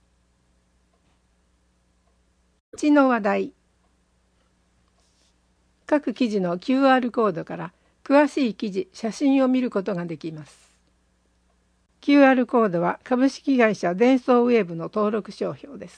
Speaker 2: 地の話題。各記事の キューアール コードから詳しい記事、写真を見ることができます。キューアール コードは株式会社デンソーウェーブの登録商標です。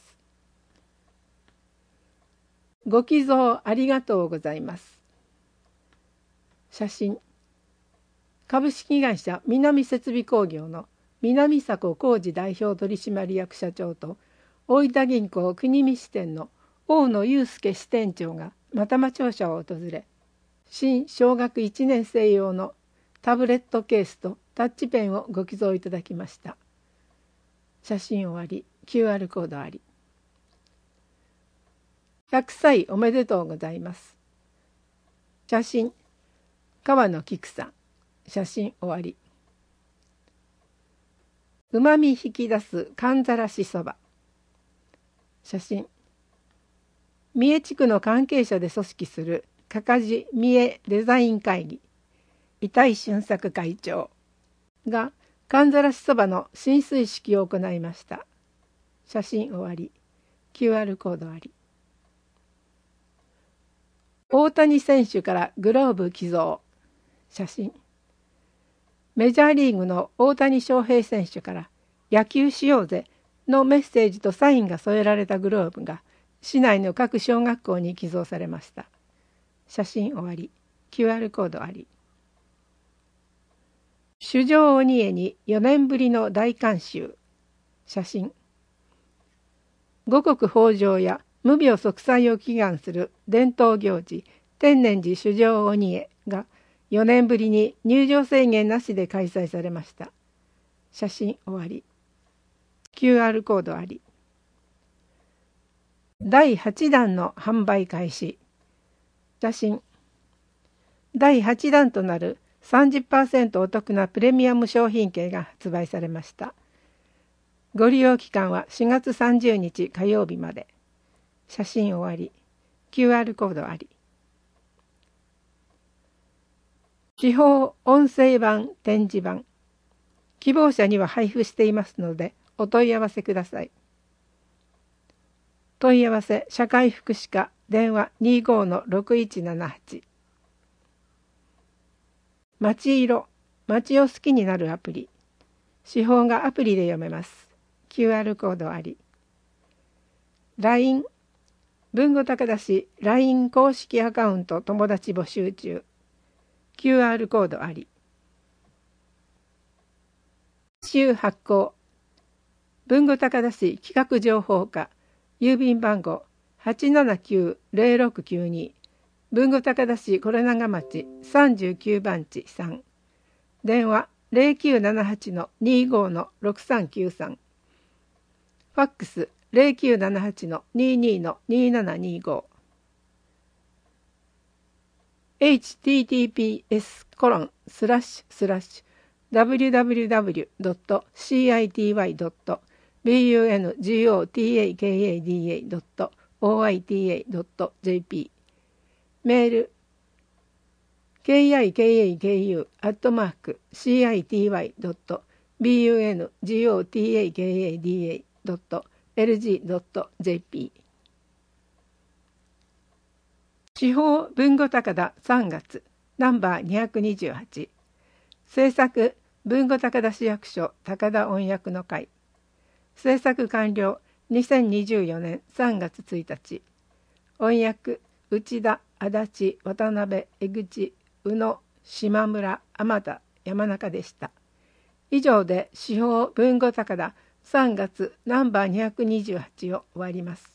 Speaker 2: ご寄贈ありがとうございます。写真。株式会社南設備工業の南迫浩二代表取締役社長と大分銀行国見支店の大野祐介支店長がまたま庁舎を訪れ、新小学いちねん生用のタブレットケースとタッチペンをご寄贈いただきました。写真終わり、キューアール コードあり。ひゃくさいおめでとうございます。写真、川野菊さん。写真終わり。うまみ引き出すかんざらしそば。写真、三重地区の関係者で組織するかかじ三重デザイン会議板井俊作会長がかんざらしそばの進水式を行いました。写真終わり、キューアール コードあり。大谷選手からグローブ寄贈。写真、メジャーリーグの大谷翔平選手から野球しようぜのメッセージとサインが添えられたグローブが市内の各小学校に寄贈されました。写真終わり、キューアール コードあり。主上鬼絵によねんぶりの大観衆。写真、五穀豊穣や無病息災を祈願する伝統行事天然寺主上鬼絵がよねんぶりに入場制限なしで開催されました。写真終わり、キューアール コードあり。だいはちだんの販売開始。写真、だいはちだんとなる さんじゅっパーセント お得なプレミアム商品券が発売されました。ご利用期間はしがつさんじゅうにち火曜日まで。写真終わり、キューアール コードあり。地方音声版展示版。希望者には配布していますのでお問い合わせください。問い合わせ社会福祉課電話 にじゅうごのろくいちななはち。街色、街を好きになるアプリ。手法がアプリで読めます。キューアール コードあり。ライン、文語高田市 ライン 公式アカウント友達募集中。キューアール コードあり。週発行。文語高田市企画情報課郵便番号 はちななきゅうゼロろくきゅうに、文語高田市是長町さんじゅうきゅうばんちさん、電話 ゼロきゅうななはちのにじゅうごのろくさんきゅうさん、ファックス ゼロきゅうななはちのにじゅうにのにななにじゅうご、エイチティーティーピーエスコロンスラッシュスラッシュダブリューダブリューダブリュードットシーアイティーワイドットビーユーエヌジーオーティーエーケーエーディーエードットオーアイティーエードットジェーピー、メール ケーアイケーエーケーユー アットマーク シーアイティーワイドットビーユーエヌジーオーティーエーケーエーディーエードットエルジードットジェーピー。地方文語高田さんがつナンバーにひゃくにじゅうはち、制作文語高田市役所高田音訳の会、制作完了にせんにじゅうよねんさんがつついたち、音訳内田、足立、渡辺、江口、宇野、島村、天田、山中でした。以上で地方文語高田さんがつナンバーにひゃくにじゅうはちを終わります。